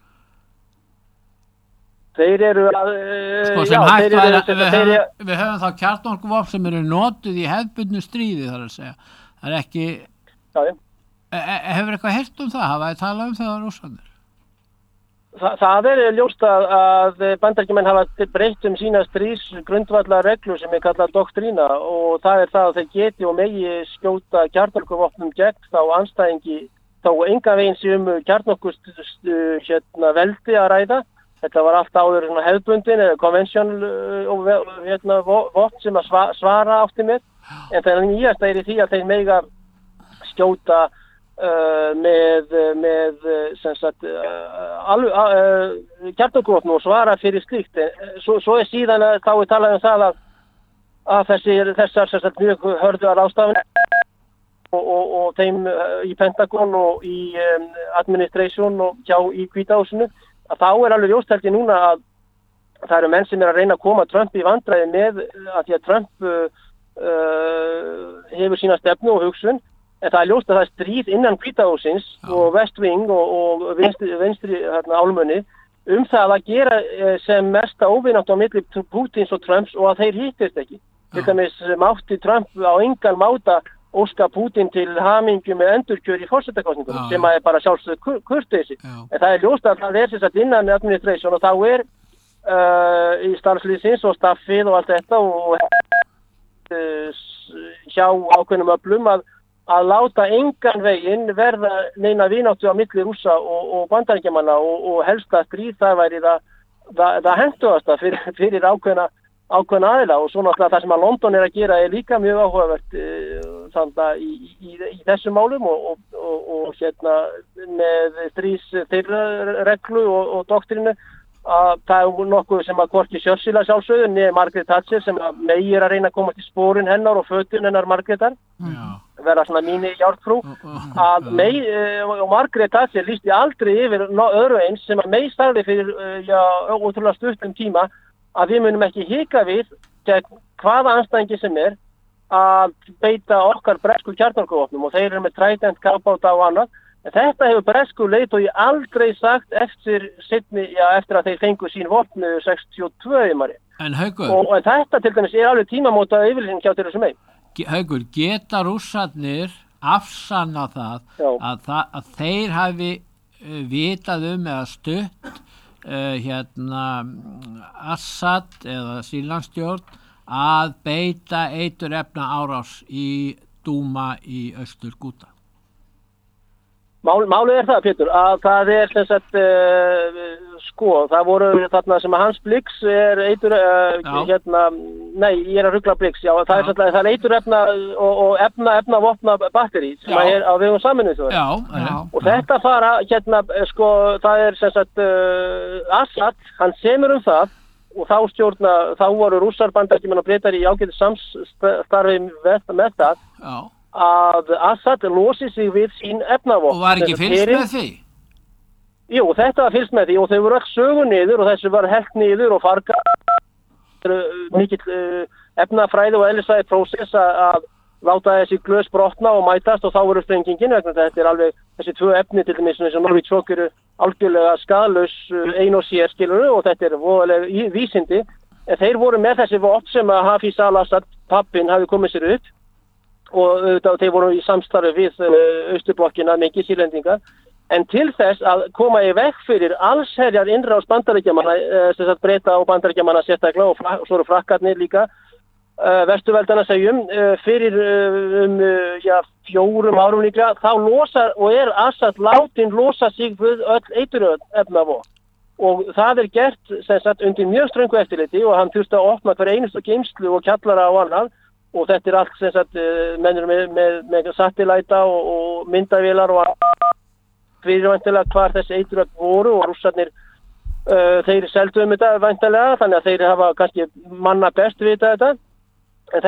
Þeir eru að... Sko sem já, hægt væri að við, við, höfum, við höfum þá kjarnorkuvopn sem eru notuð í hefðbundnu stríði þar að segja. Það er ekki... Já, já. E, hefur eitthvað heyrt um það? Hafa þið talað um það á Rússandir? Þa, það er ljóst að, að Bandaríkjamenn hafa breytt um sína stríðs grundvallar reglur sem er kallað doktrína og það er það að þeir geti og megi skjóta kjarnorkuvopnum gegn þá anstæðingi þá enga veginn sem kjarnorkust hérna, veldi að ræða. Þetta var allt áður svona, hefðbundin eða konvensjónal hérna, vopn sem að svara átti með en það er nýjasta er í því að þeir mega skjóta Uh, með, með sem sagt uh, uh, kjarnorkuvopn og svara fyrir slíkt svo, svo er síðan að þá er talað um það að, að þessi, þessar sem sagt, mjög hörðuar ráðstafanir og, og, og þeim uh, í Pentagon og í um, administration og hjá í Hvíta húsinu að þá er alveg ljóstelti núna að það eru menn sem er að reyna að koma Trump í vandræði með að því að Trump uh, uh, hefur sína stefnu og hugsun en það er ljóst að það er stríð innan Hvíta hússins og West Wing og, og vinstri, vinstri hérna, álmunni um það að gera sem mesta óvinátt á milli Pútins og Trumps og að þeir hittist ekki. Til dæmis mátti Trump á engan máta óska Pútin til hamingju með endurkjör í forsetakosningum sem er bara sjálfsögð kurteisi. En það er ljóst að það er sem sagt innan administration og þá er uh, í starfslýsins og staffið og allt þetta og uh, hjá ákveðnum öflum að að láta engan veginn verða neina vináttu á milli Rússa og, og Bandaríkjamanna og, og helsta stríð það væri það, það, það hentuðasta fyrir, fyrir ákveðna, ákveðna aðila og svo náttúrulega það sem að London er að gera er líka mjög áhugavert þannig að í, í, í þessum málum og, og, og, og hérna með stríðs þeirra reglu og, og doktrinu að það er nokkuð sem að hvorki Churchill að sjálfsögðu niður Margaret Thatcher sem að megi er að reyna að koma til spórin hennar og fötun hennar Margaretar Já. vera svona mínu járnfrú að megi og Margaret Thatcher lísti aldrei yfir öðru eins sem að megi starði fyrir já, ótrúlega stuttum tíma að við munum ekki hika við gegn hvaða anstæðingi sem er að beita okkar bresku kjarnorkuvopnum og þeir eru með Trident, kafbáta og annað. En þetta hefur bresku leiðtogi aldrei sagt eftir, seinni, já, eftir að þeir fengu sín vopn sextíu og tvö í mari. En Haukur, og, og þetta til dæmis er alveg tímamóta yfirlýsing hjá Theresa May. Haukur, geta rússarnir afsanna það að, það að þeir hafi uh, vitað um eða stutt uh, hérna Assad eða Sýrlandsstjórn að beita eiturefna árás í Dúma í Austur-Gúta? Mál, málið er það, Pétur, að það er sem sagt, uh, sko, það voru þarna sem að Hans Blix er eitur, uh, hérna, nei, ég er að rugla Blix, já, það er, satt, það er eiturefna og, og efna, efna vopna batteri sem já. Er á vegum Sameinuðu þjóðanna. Já, já. Og þetta fara, hérna, sko, það er sem sagt, uh, Assad, hann semur um það og þá stjórna, þá voru Rússar, Bandaríkjamenn og Bretar í ágæti samstarfi með, með það. Já. Að Assad losi sig við sín efnavopn. Og var ekki fylgst með því? Jú, þetta var fylgst með því og þau voru ekki sögu niður og þessu var hellt niður og farga mikill uh, efnafræði og eðlisfræði prósess að láta þessi glös brotna og mætast og þá voru sprengingin vegna þetta er alveg þessi tvö efni til dæmis eins og Novichok eru algjörlega skaðlaus ein og sér skilur og þetta er voðalega vísindi en þeir voru með þessi vopn sem að Hafiz al-Assad pappin hafi komið sér upp og uh, þeir voru í samstarfi við uh, Austurblokkina, mikið sýrlendingar en til þess að koma í veg fyrir allsherjar innrás Bandaríkjamanna uh, sem sagt Breta og Bandaríkjamanna sérstaklega og, fra, og svo eru frakkarnir líka uh, Vesturveldana segjum uh, fyrir uh, um uh, já, fjórum árum líka þá losar og er Assad látin losa sig við öll eiturefnavopn og það er gert sem sagt undir mjög ströngu eftirliti og hann þurfti að opna hver einustu geymslu og kjallara og annað og þetta er allt sem sagt mennur með, með, með satellæta og, og myndavélar og fyrirvæntilega hvar þessi eituröfn voru og rússarnir uh, þeir seldu um þetta væntilega þannig að þeir hafa kannski manna best vita þetta en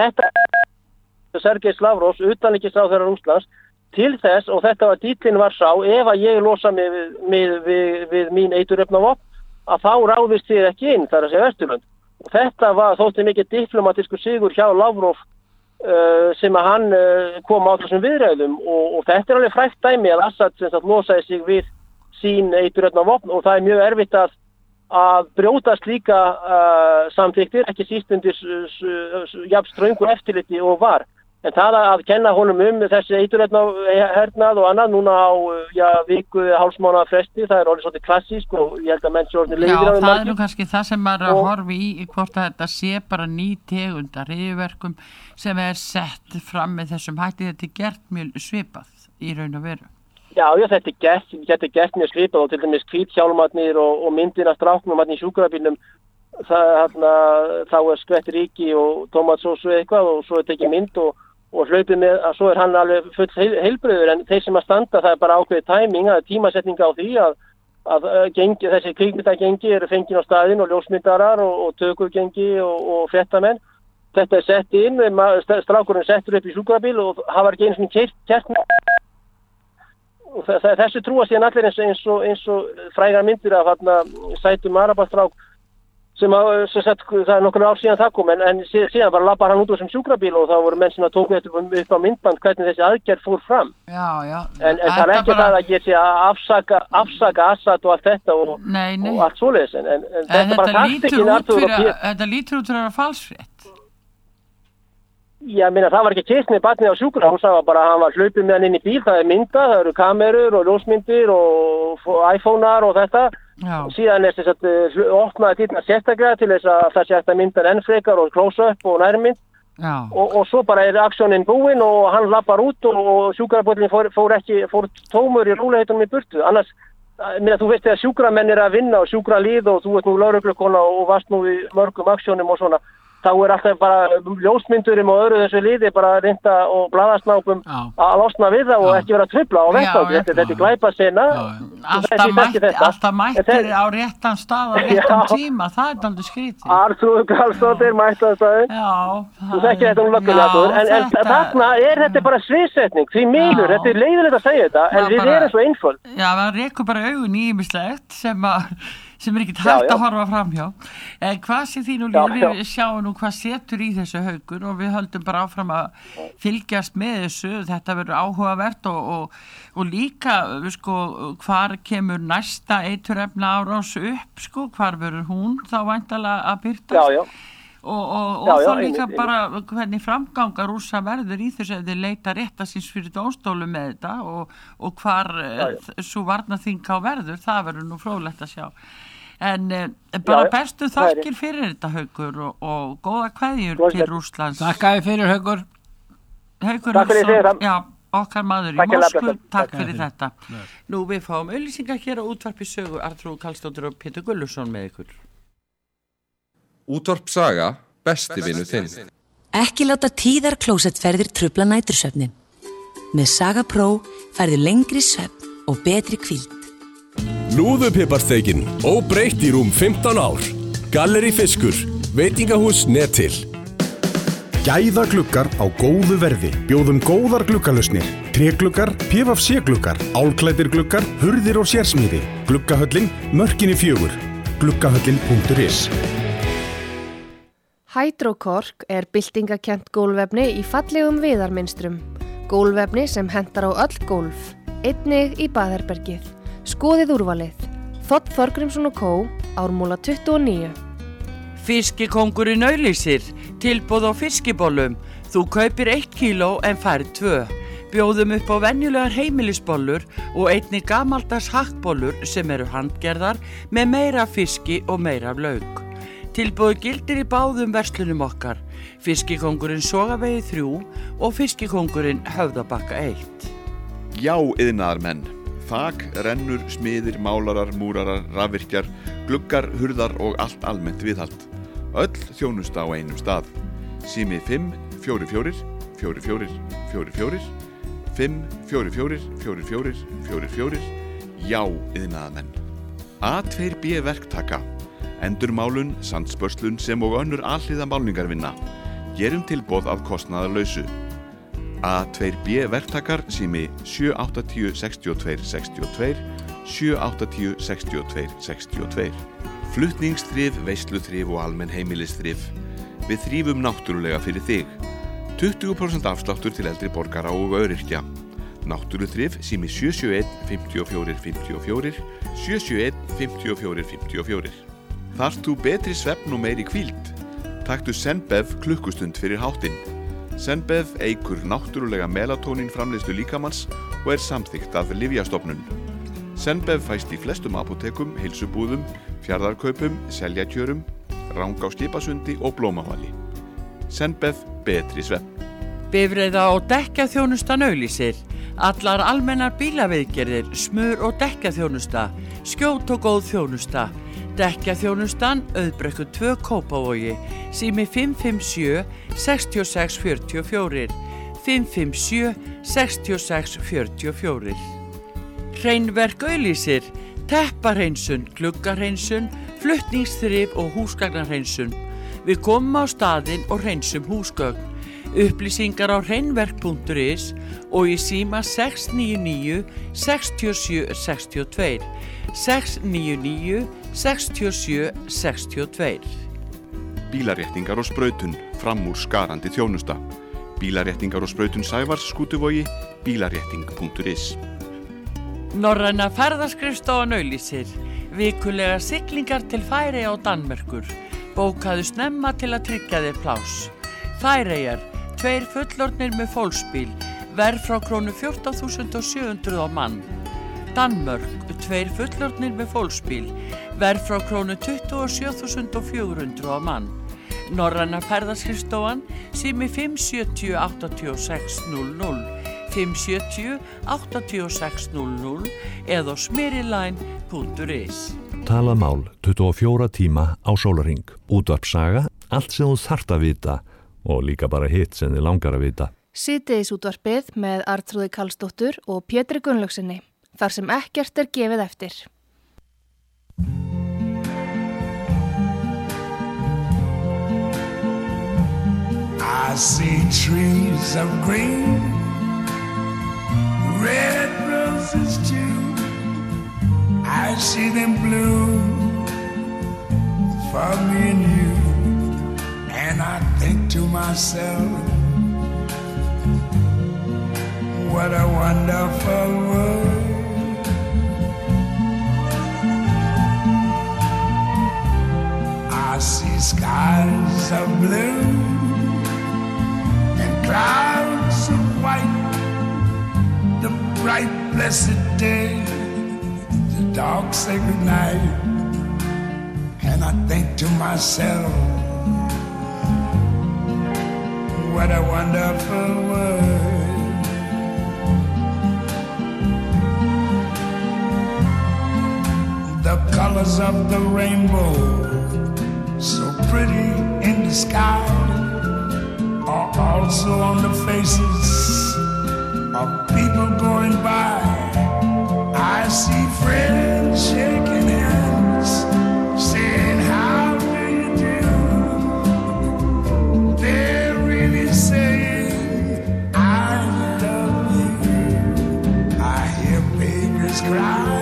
þetta Sergei Lavrov utanríkisráðherra Rússlands til þess og þetta var dýtlinn var sá ef að ég losa mig við, við, við, við mín eituröfnavopn að þá ráðist þér ekki inn þar að segja Vesturlönd og þetta var þótti mikið diplomatísku sigur hjá Lavrov uh, sem að hann uh, kom á þessum viðræðum og, og þetta er alveg frægt dæmi að Assad sem sagt losaði sig við sín eiturefnavopn og það er mjög erfitt að, að brjóta slíka uh, samþykktir, ekki síst undir jafn ströngu eftirliti og var. En það að kenna honum um þessi eiturhernað og annað núna á já, viku hálfsmánaða fresti, það er orðið svolítið klassísk og ég held að menn svo orðið leiðir á því. Já, það margir. er nú kannski það sem maður er að horfa í, hvort að þetta sé bara ný tegund af hryðjuverkum sem er sett fram með þessum hætti, þetta er gert mjög svipað í raun og veru. Já, já, þetta er gert, þetta er gert mjög svipað og til dæmis hvíthjálmarnir og, og myndina stráknum hann í sjúkrabílnum, það, hana, þá er skvett ríki og tómatsósu eitthvað og svo er tekið mynd og og hlaupið með að svo er hann alveg full heil, heilbröður en þeir sem að standa það er bara ákveðið tæming, það er tímasetning á því að, að gengi, þessi kvikmyndagengi eru fengin á staðinn og ljósmyndarar og, og tökugengi og, og fréttamenn. Þetta er sett inn, strákurinn settur upp í sjúkrabíl og það var ekki einu svona kert og þessu trúa síðan allir eins, eins og, eins og frægar myndir af þarna sætum arabastrák sem að, sem sagt, það er nokkur ár síðan það kom, en, en síðan bara labbar hann út úr sem sjúkrabíl og þá voru menn sem að tóku þetta upp á myndband hvernig þessi aðgerð fór fram. Já, já. En, en það er ekki bara... það að ég sé að afsaka, afsaka Assad og allt þetta og, nei, nei. og allt svoleiðis, en, en, en, en þetta bara taktikinn Artur og Pér. Þetta lítur út fyrir að vera falsfrétt. Já, minna, það var ekki kist með barnið á sjúkrahús, það var bara að hann var hlaupið með hann inn í bíl, það er mynda, það eru kamerur og ljósmyndir og iPhone-ar og þetta. Já. Síðan er þess að opnaði dýrna sérstaklega til þess að það sé hægt að mynda enn frekar og close-up og nærmynd Já. Og, og svo bara er aksjónin búinn og hann lappar út og, og sjúkrabíllinn fór, fór ekki, fór tómur í rólegheitunum í burtu. Annars, minna, þú veist að sjúkramenn er að vinna og sjúkralið og þú ert nú lögreglukona og varst nú í mörgum aksjónum og svona. Þá er alltaf bara ljósmyndurum og öðru þessu liði bara reynda og blaðasnápum að losna við það og ekki vera að trufla á vettvangi. Þetta, þetta er glæpasena. Alltaf, mætti, alltaf mættir á réttan stað á réttan tíma, það er aldrei skrítið. Arnþrúður Karlsdóttir mætti á staðinn. Já. Þú þekkir þetta um löggunni. En, en þetta... þarna er þetta bara sviðsetning, því miður, þetta er leiðilegt að segja þetta, en við erum svo einföld. Já, það rekur bara augun í ýmislegt sem að sem er ekki hægt að horfa framhjá. En hvað sé því nú líður, við sjáum nú hvað setur í þessu Haukur og við höldum bara áfram að fylgjast með þessu, þetta verður áhugavert og, og, og líka sko, hvar kemur næsta eiturefna árás upp, sko, hvar verður hún þá væntanlega að birtast. Já, já. Og, og, og þá líka einnig, bara hvernig framgangar Rússa verður í þessu ef þeir leita rétta síns fyrir dómstólu með þetta og, og hvar svo varnarþing á verður, það verður nú fróðlegt að sjá. En eh, bara já, bestu þakkir fyrir þetta Haukur og, og góða kveðjur til Rússlands. Þakkaði fyrir Haukur. Haukur Rússland, já, okkar maður í Moskvu, takk fyrir þetta. Nú við fáum auglýsingar hér á útvarpi sögu, Arnþrúður Karlsdóttir og Pétur Gullusson með ykkur. Útvarp Saga, besti vinur þinn. Ekki láta tíðar klósettferðir trufla nætursvefnin. Með Saga Pro færðu lengri svefn og betri hvíld. Lúðupiparsteikinn, óbreytt í rúm fimmtán ár. Gallerí Fiskur, veitingahús Netil. Gæða gluggar á góðu verði. Bjóðum góðar gluggalausnir. Trégluggar, P F C gluggar, álklæddir gluggar, hurðir og sérsmíði. Gluggahöllin, Mörkinni fjögur. Gluggahöllin punktur is. Hydrokork er byltingakent gólfefni í fallegum viðarmynstrum. Gólfefni sem hentar á öll gólf. Einnig í baðherbergið. Skoðið úrvalið. Þ. Þorgrímsson og Kó, Ármúla tuttugu og níu. Fiskikóngurinn auglýsir. Tilboð á fiskibollum. Þú kaupir eitt kíló en færð tvö. Bjóðum upp á venjulegar heimilisbollur og einnig gamaldags hakkbollur sem eru handgerðar með meira fiski og meira lauk. Tilboð gildir í báðum verslunum okkar. Fiskikóngurinn Sogavegi þrjú og Fiskikóngurinn Höfðabakka eitt. Já, iðnaðarmenn. Þak, rennur, smiðir, málarar, múrarar, rafvirkjar, gluggar, hurðar og allt almennt viðhald. Öll þjónusta á einum stað. Sími fimm fjögur fjögur fjögur fjögur fjögur fjögur fimm fjögur fjögur fjögur fjögur fjögur fjögur. Já, iðnaðarmenn. A tvö B verktaka. Endurmálun, sandspörslun sem og önnur alhliða málningarvinna. Gerum tilboð að kostnaðarlausu. A tvö B verktakar sími sjö átta tíu sextíu og tvö sextíu og tvö, sjö átta tíu sextíu og tvö sextíu og tvö. Flutningsþrif, veisluþrif og almenn heimilisþrif. Við þrífum náttúrulega fyrir þig. tuttugu prósent afsláttur til eldri borgara og öryrkja. Náttúruþrif sími sjö sjö einn fimmtíu og fjögur fimmtíu og fjögur, sjö sjö einn fimmtíu og fjögur fimmtíu og fjögur. Þarft þú betri svefn og meiri hvíld? Taktu Zenbev klukkustund fyrir háttinn. Zenbev eykur náttúrulega melatónín framleiðslu líkamans og er samþykkt af Lyfjastofnun. Zenbev fæst í flestum apótekum, heilsubúðum, fjarðarkaupum, seljakjörum, Rangá skipasundi og Blómavali. Zenbev betri svefn. Bifreiða og dekkjaþjónustan auglýsir. Allar almennar bílaviðgerðir, smur og dekkjaþjónusta, skjót og góð þjónusta. Dekkjaþjónustan, Auðbrekku tvö Kópavogi, sími fimm fimm sjö sex sex fjögur fjögur, fimm fimm sjö sex sex fjögur fjögur. Hreinverk auglýsir, tepparhreinsun, gluggarhreinsun, flutningsþrif og húsgagnarhreinsun. Við komum á staðinn og hreinsum húsgögn. Upplýsingar á hreinverk punktur is og í síma sex níu níu sex sjö sex tvö, sex níu níu sex sjö sex tvö. Bílaréttingar og sprautun, fram úr skarandi þjónusta. Bílaréttingar og sprautun Sævars Skútuvogi, bílarétting punktur is. Norræna ferðaskrifstofan auglýsir. Vikulega siglingar til Færeyja og Danmerkur. Bókaðu snemma til að tryggja þér pláss. Færeyjar, tveir fullorðnir með fólksbíl, verð frá krónu fjórtán þúsund sjö hundruð á mann. Danmörk, tveir fullorðnir með fólksbíl, verð frá krónu tuttugu og sjö þúsund fjögur hundruð á mann. Norræna ferðaskrifstofan sími fimm sjö zero átta sex núll núll fimm sjö zero átta sex núll núll eða smeriline punktur is. Talamál tuttugu og fjóra tíma á sólarhring. Útvarpsaga, allt sem þú þarft að vita og líka bara hitt sem þið langar að vita. Síðdegisútvarpið með Arnþrúði Karlsdóttur og Pétri Gunnlaugsinni, þar sem ekkert er gefið eftir. I see trees of green, red roses too. I see them bloom for me and you. And I think to myself, what a wonderful world. I see skies of blue and clouds of white, the bright blessed day, the dark sacred night. And I think to myself, what a wonderful world. The colors of the rainbow, so pretty in the sky, are also on the faces of people going by. I see friends shaking hands, saying how do you do. They're really saying I love you. I hear babies cry,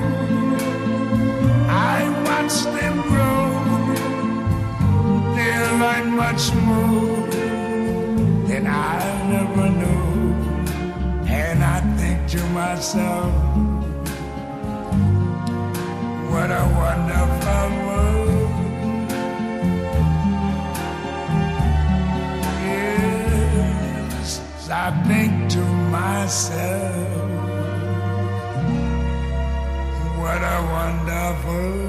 I watch them grow. They'll learn much more than I never knew. And I think to myself, what a wonderful world. Yes, I think to myself, what a wonderful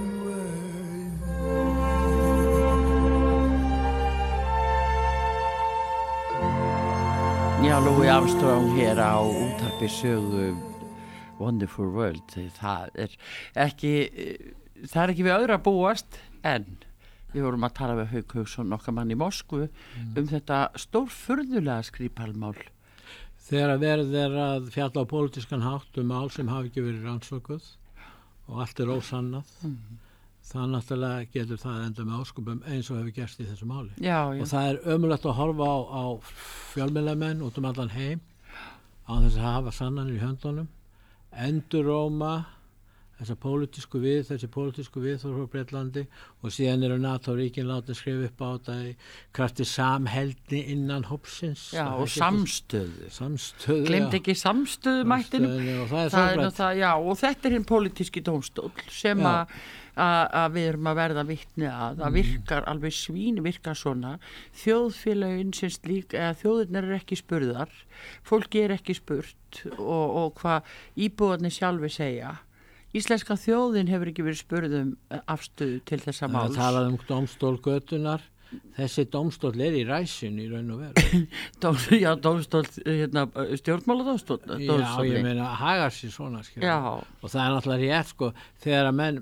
Já, Louis Armstrong hér á útvarpi sögu Wonderful World. Það er ekki, það er ekki við öðru að búast, en við vorum að tala við Hauk Hauksson, okkar mann í Moskvu, mm. um þetta stórfurðulega Skripal-mál. Þegar verið er að fjalla á pólitískan hátt um mál sem hafi ekki verið rannsökuð og allt er ósannað, mm. það náttúrulega getur það enda með áskupum eins og hefur gerst í þessu máli. Já, já. Og það er ömurlegt að horfa á, á fjölmiðlamenn út um allan heim á þess að hafa sannanir í höndunum, enduróma þessa pólitísku við, þessi pólitísku við frá Bretlandi, og síðan eru NATO-ríkin látið skrifa upp á þetta í krafti samheldni innan hópsins. Já, og samstöðu. Samstöðu, Gleymd ekki samstöðu mættinum. Og það er það er sorglegt. það, já, og þetta er hinn pólitíski dómstól sem að að við erum að verða vitni að það virkar alveg svín virkar svona. Þjóðfélagin sem slík, eða þjóðirnar er ekki spurðar, fólki er ekki spurt, og, og hvað íbúarnir sjálfi segja. Íslenska þjóðin hefur ekki verið spurðum afstöðu til þessa máls. Það talað um dómstól götunar. Þessi dómstól er í ræsinu í raun og veru. Dóm, já, dómstól, hérna, stjórnmáladómstól. Já, ég meina, hagar sér svona, skilja. Og það er náttúrulega rétt, sko, þegar að menn,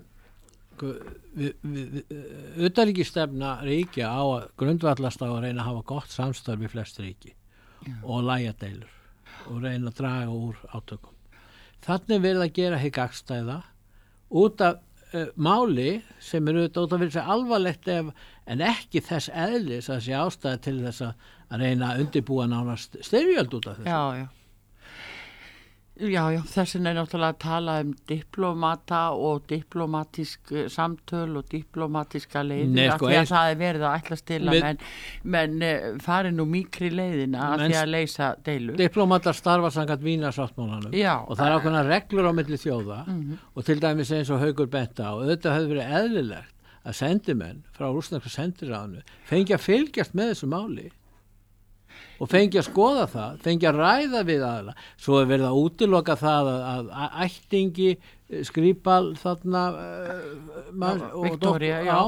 utanríkisstefna ríkja á að grundvallast á að reyna að hafa gott samstarf í flest ríki já. Og lægja deilur og reyna að draga úr átökum. Þannig verið að gera hið gagnstæða út af uh, máli sem er auðvitað út af verið sér alvarlegt ef, en ekki þess eðlis að sé ástæði til þess að reyna að undirbúa nánast styrjöld út af þessu. Já, já. Já, já, þessin er náttúrulega að tala um diplomata og diplomatísk samtöl og diplomatiska leiðir. Nei, sko, því að það er verið að ætlast til að menn, menn fari nú mikri leiðina að því að leysa deilur. Diplomatar starfa samkvæmt Vínarsáttmálanum og það er ákveðnar reglur á milli þjóða mm-hmm. og til dæmis eins og Haukur benta á, auðvitað hefur verið eðlilegt að sendimenn frá rússneska sendiráðinu fengi að fylgjast með þessu máli og fengi að skoða það, fengi að ræða við aðla. Svo er verið að útiloka það að, að, að ættingi Skripal þarna uh, man, og, Victoria, dok, já.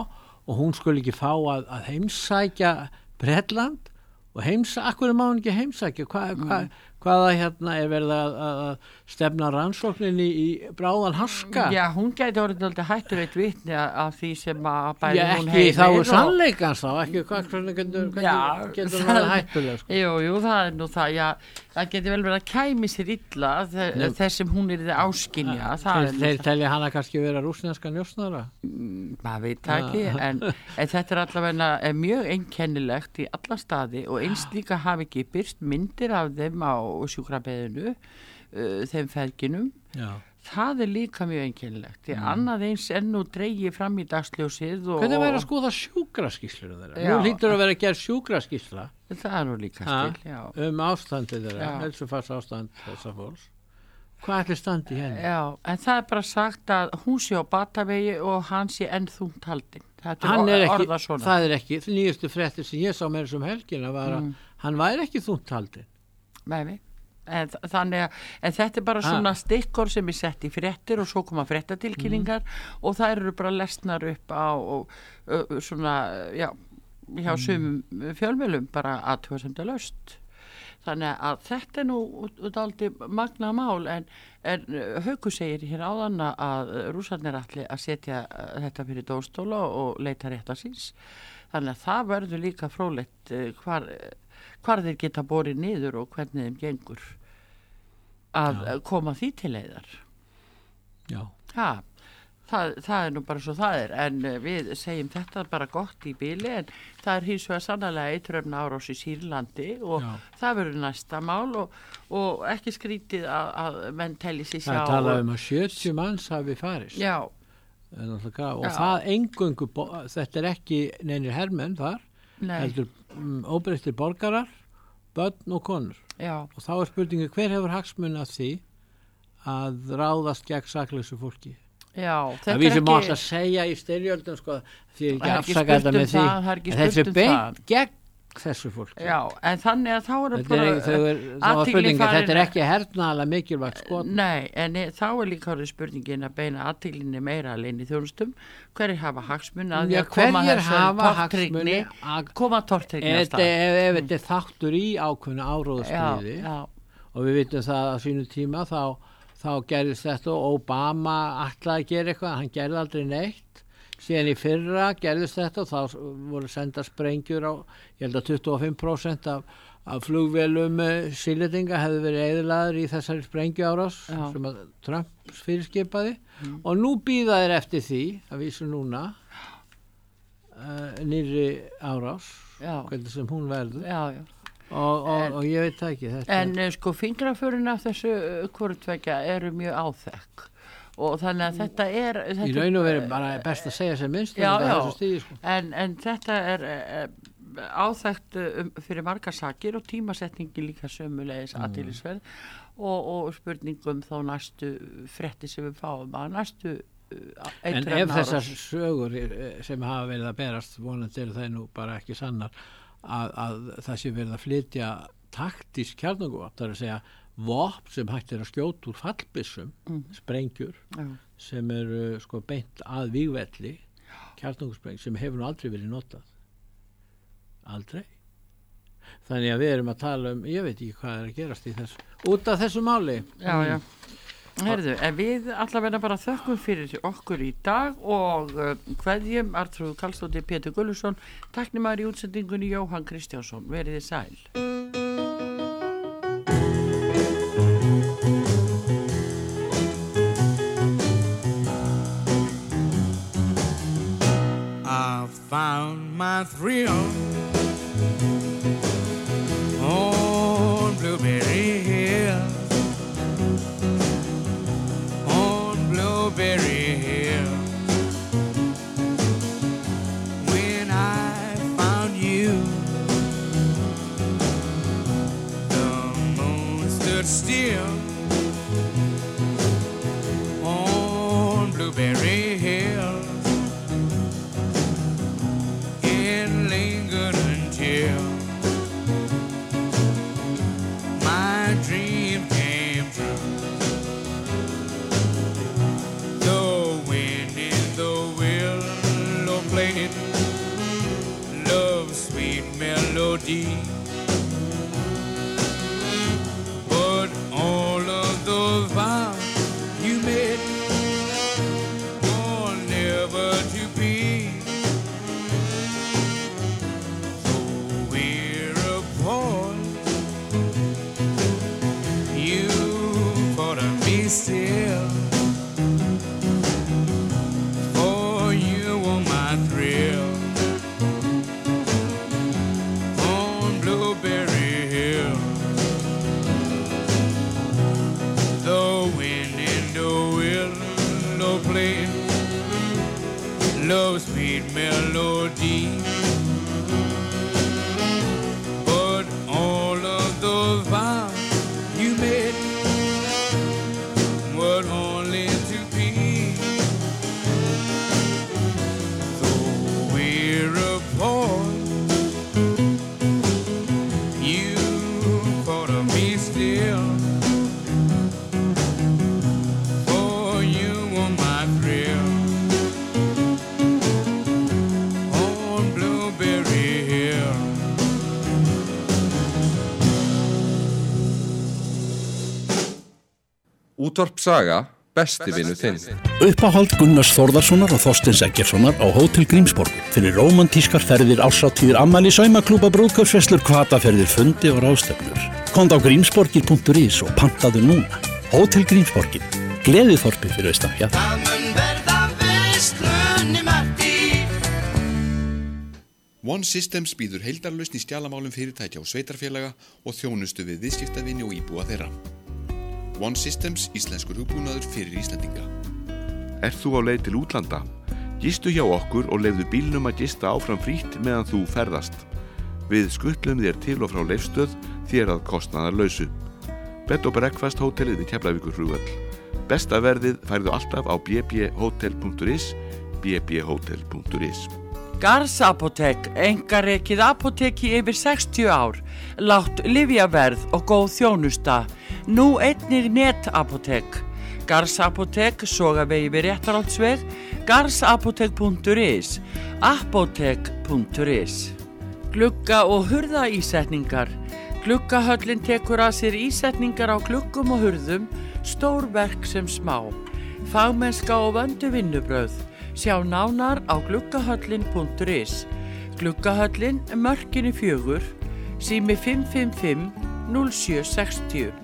og hún skulle ekki fá að, að heimsækja Bretland og heimsa, akkur má hún ekki heimsækja hva, hva, Mm. hvaða hérna er verið að, að stefna rannsókninni í bráðan haska. Já, hún gæti orðið aldrei hættur eitt vitni af því sem að bæði Já, hún ekki heimir þá og- er sannleikans þá, ekki hvað hvernig getur, Já, hvernig getur hún verið hættuleg sko. Jú, jú, það er nú það, já, það geti vel verið að kæmi sér illa þe- Nú. þess sem hún er þið áskynja, það Þeir, er nú þeir það. telja hana kannski vera rússneska njósnara. Maður veit það ekki, Já. en, en þetta er allavega er mjög einkennilegt í alla staði og eins líka hafi ekki byrst myndir af þeim á sjúkrabeðinu, uh, þeim feðginum. Já. Það er líka mjög einkennilegt. Því Mm. annað eins enn nú dreigi fram í dagsljósið og... Hvernig væri að skoða sjúkraskýslur þeirra? Já. Nú hlýtur að vera að gera sjúkraskýsla. Það er nú líka Ha? til, já. Um ástandið þeirra, Já. helsufars ástand þessa fólks. Hvað ætli standi í henni? Já, en það er bara sagt að hún sé á batavegi og hann sé enn þungt haldin. Þetta Hann er ekki, orðað svona. það er ekki, nýjustu fréttir sem ég sá meira sem helgina var að Mm. hann væri ekki þungt haldin. Nei, nei. En, þ- þannig að en þetta er bara Ah. svona stikkor sem er sett í fréttir og svo koma fréttatilkynningar Mm. og það eru bara lesnar upp á og, uh, svona, já, hjá Mm. sumum fjölmjölum bara aðtjóðsenda löst. Þannig að þetta er nú daldi magna mál en, en Haukur segir hér áðan að rússarnir ætli að setja uh, þetta fyrir dómstóla og leita rétta síns. Þannig að það verður líka fróðlegt uh, hvar, hvar þeir geta borið niður og hvernig þeim gengur að Já. koma því til leiðar. Já. Ha, það, það er nú bara svo það er en uh, við segjum þetta bara gott í bili en það er hins vegar sannlega eituröfna árás í Sýrlandi og Já. það verður næsta mál og, og ekki skrítið að, að menn telli sér sjá Það er talað um að sjötíu manns hafi farist. Já. En náttúrulega- Og Já. það engungu, þetta er ekki neynir hermenn þar, Nei. heldur um, óbreyttir borgarar, börn og konur. Já. Og þá er spurningi hver hefur hagsmuni af því að ráðast gegn saklausu fólki. Já, þetta Það við er sem má ekki- alltaf segja í styrjöldum sko, því er Það ekki er ekki afsaka þetta spurt um með því. það, það er ekki En þetta spurt er um beint það. gegn þessu fólki. Já, en þannig að þá eru Þetta er, ekki- þau er, þá er spurningin, þetta er ekki hernaðalega mikilvægt skot. Nei, en e- þá er líka orðið spurningin að beina aðtílinni meira alveg í þjónustum. Hverjir hafa hagsmun að því Já, að koma hverjir þessari hafa tortryggni, hagsmuni að koma tortryggni að Ef stað. ef- ef þetta er þáttur í ákveðnu áróðustríði Já, já. og við vitum það á sínu tíma þá, þá gerðist þetta og Obama ætlaði að gera eitthvað, hann gerði aldrei neitt. Síðan í fyrra gerðist þetta og þá voru senda sprengjur á, ég held að tuttugu og fimm prósent af, af flugvélum uh, Sýrlendinga hefði verið eyðilagðir í þessari sprengjuárás Já. sem að Trump fyrirskipaði og nú býða þeir eftir því að vísu núna uh, nýrri árás Já. hvernig sem hún verður Já, já. og, og, En- og ég veit það ekki þetta En eh, sko fingraförin af þessu hvortvekja eru mjög áþekk og þannig að þetta er í þetta, raun og veru bara best að segja sem minnst um já, þetta já. þessu stíði sko. en, en þetta er e, áþekkt um, fyrir margar sakir og tímasetningi líka sömulegis Mm. aðtilisverð og, og spurningum þá næstu frétti sem við fáum að næstu uh, En ef þessar sögur eh, sem hafa verið að berast vonandi eru það nú bara ekki sannar að, að það sé verið að flytja taktísk kjarnunguvopn, það er að segja vopn sem hægt er að skjóta úr fallbyssum, Mm. sprengjur Já. sem eru sko beint að vígvelli kjarnunguspreng sem hefur nú aldrei verið notað aldrei þannig að við erum að tala um ég veit ekki hvað er að gerast í þess út af þessu máli Já, já. Herðu, en við allavega bara þökkum fyrir okkur í dag og uh, kveðjum Arnþrúður Karlsdóttir, Pétur Gullusson, tæknimaður í útsendingunni Jóhann Kristjánsson. Verið þið sæl. I found my thrill on Blueberry Hill, on Blueberry Hill. When I found you, the moon stood still on Blueberry Hill. It lingered until my dream came true. Though melody. But all of those vows you made were never to be. So we're apart. You thought of me still. For you were my thrill. On Blueberry Hill. The wind in the willow playing love's sweet melody. But all of those vows you made were only to be. So we're apart. You thought of me still. For you were my thrill. On Blueberry Hill. Útvarp Saga, besti vinur þinn. Uppáhald Gunnars Þórðarssonar og Þorsteins Eggertssonar á Hótel Grímsborgur fyrir rómantískar ferðir, árshátíðir, afmæli, saumaklúba, brúðkaupsveislur, hvataferðir, fundi og ráðstefnur. Komdu á grímsborgir punktur is og pantaðu núna. Hótel Grímsborgir, gleðiþorpið fyrir austan fjall. Það mun verða veislunni Matti. One Systems býður heildarlausn í skjalamálum fyrirtækja og sveitarfélaga og þjónustu við viðskiptavini og íbúa þeirra. One Systems, íslenskur hugbúnaður fyrir Íslendinga. Ert þú á leið til útlanda? Gistu hjá okkur og leyfðu bílnum að gista áfram frítt meðan þú ferðast. Við skuttlum þér til og frá leifstöð þér að kostnaðarlausu. Bed og Breakfast hótelið við Keflavíkurflugvöll. Besta verðið færðu alltaf á b b hotel punktur is, b b hotel punktur is. Garðs Apótek, einkarekið apóteki yfir sextíu ár, lágt lyfjaverð og góð þjónusta. Nú einnig netapótek. Garðs Apótek, Sogavegi við Réttarholtsveg, garðsapótek punktur is, apótek punktur is. Glugga- og hurðaísetningar. Gluggahöllin tekur að sér ísetningar á gluggum og hurðum, stór verk sem smá. Fagmennska og vöndu vinnubrögð. Sjá nánar á gluggahöllin punktur is. Gluggahöllin, Mörkinni fjögur, sími fimm fimm fimm núll sjö sextíu.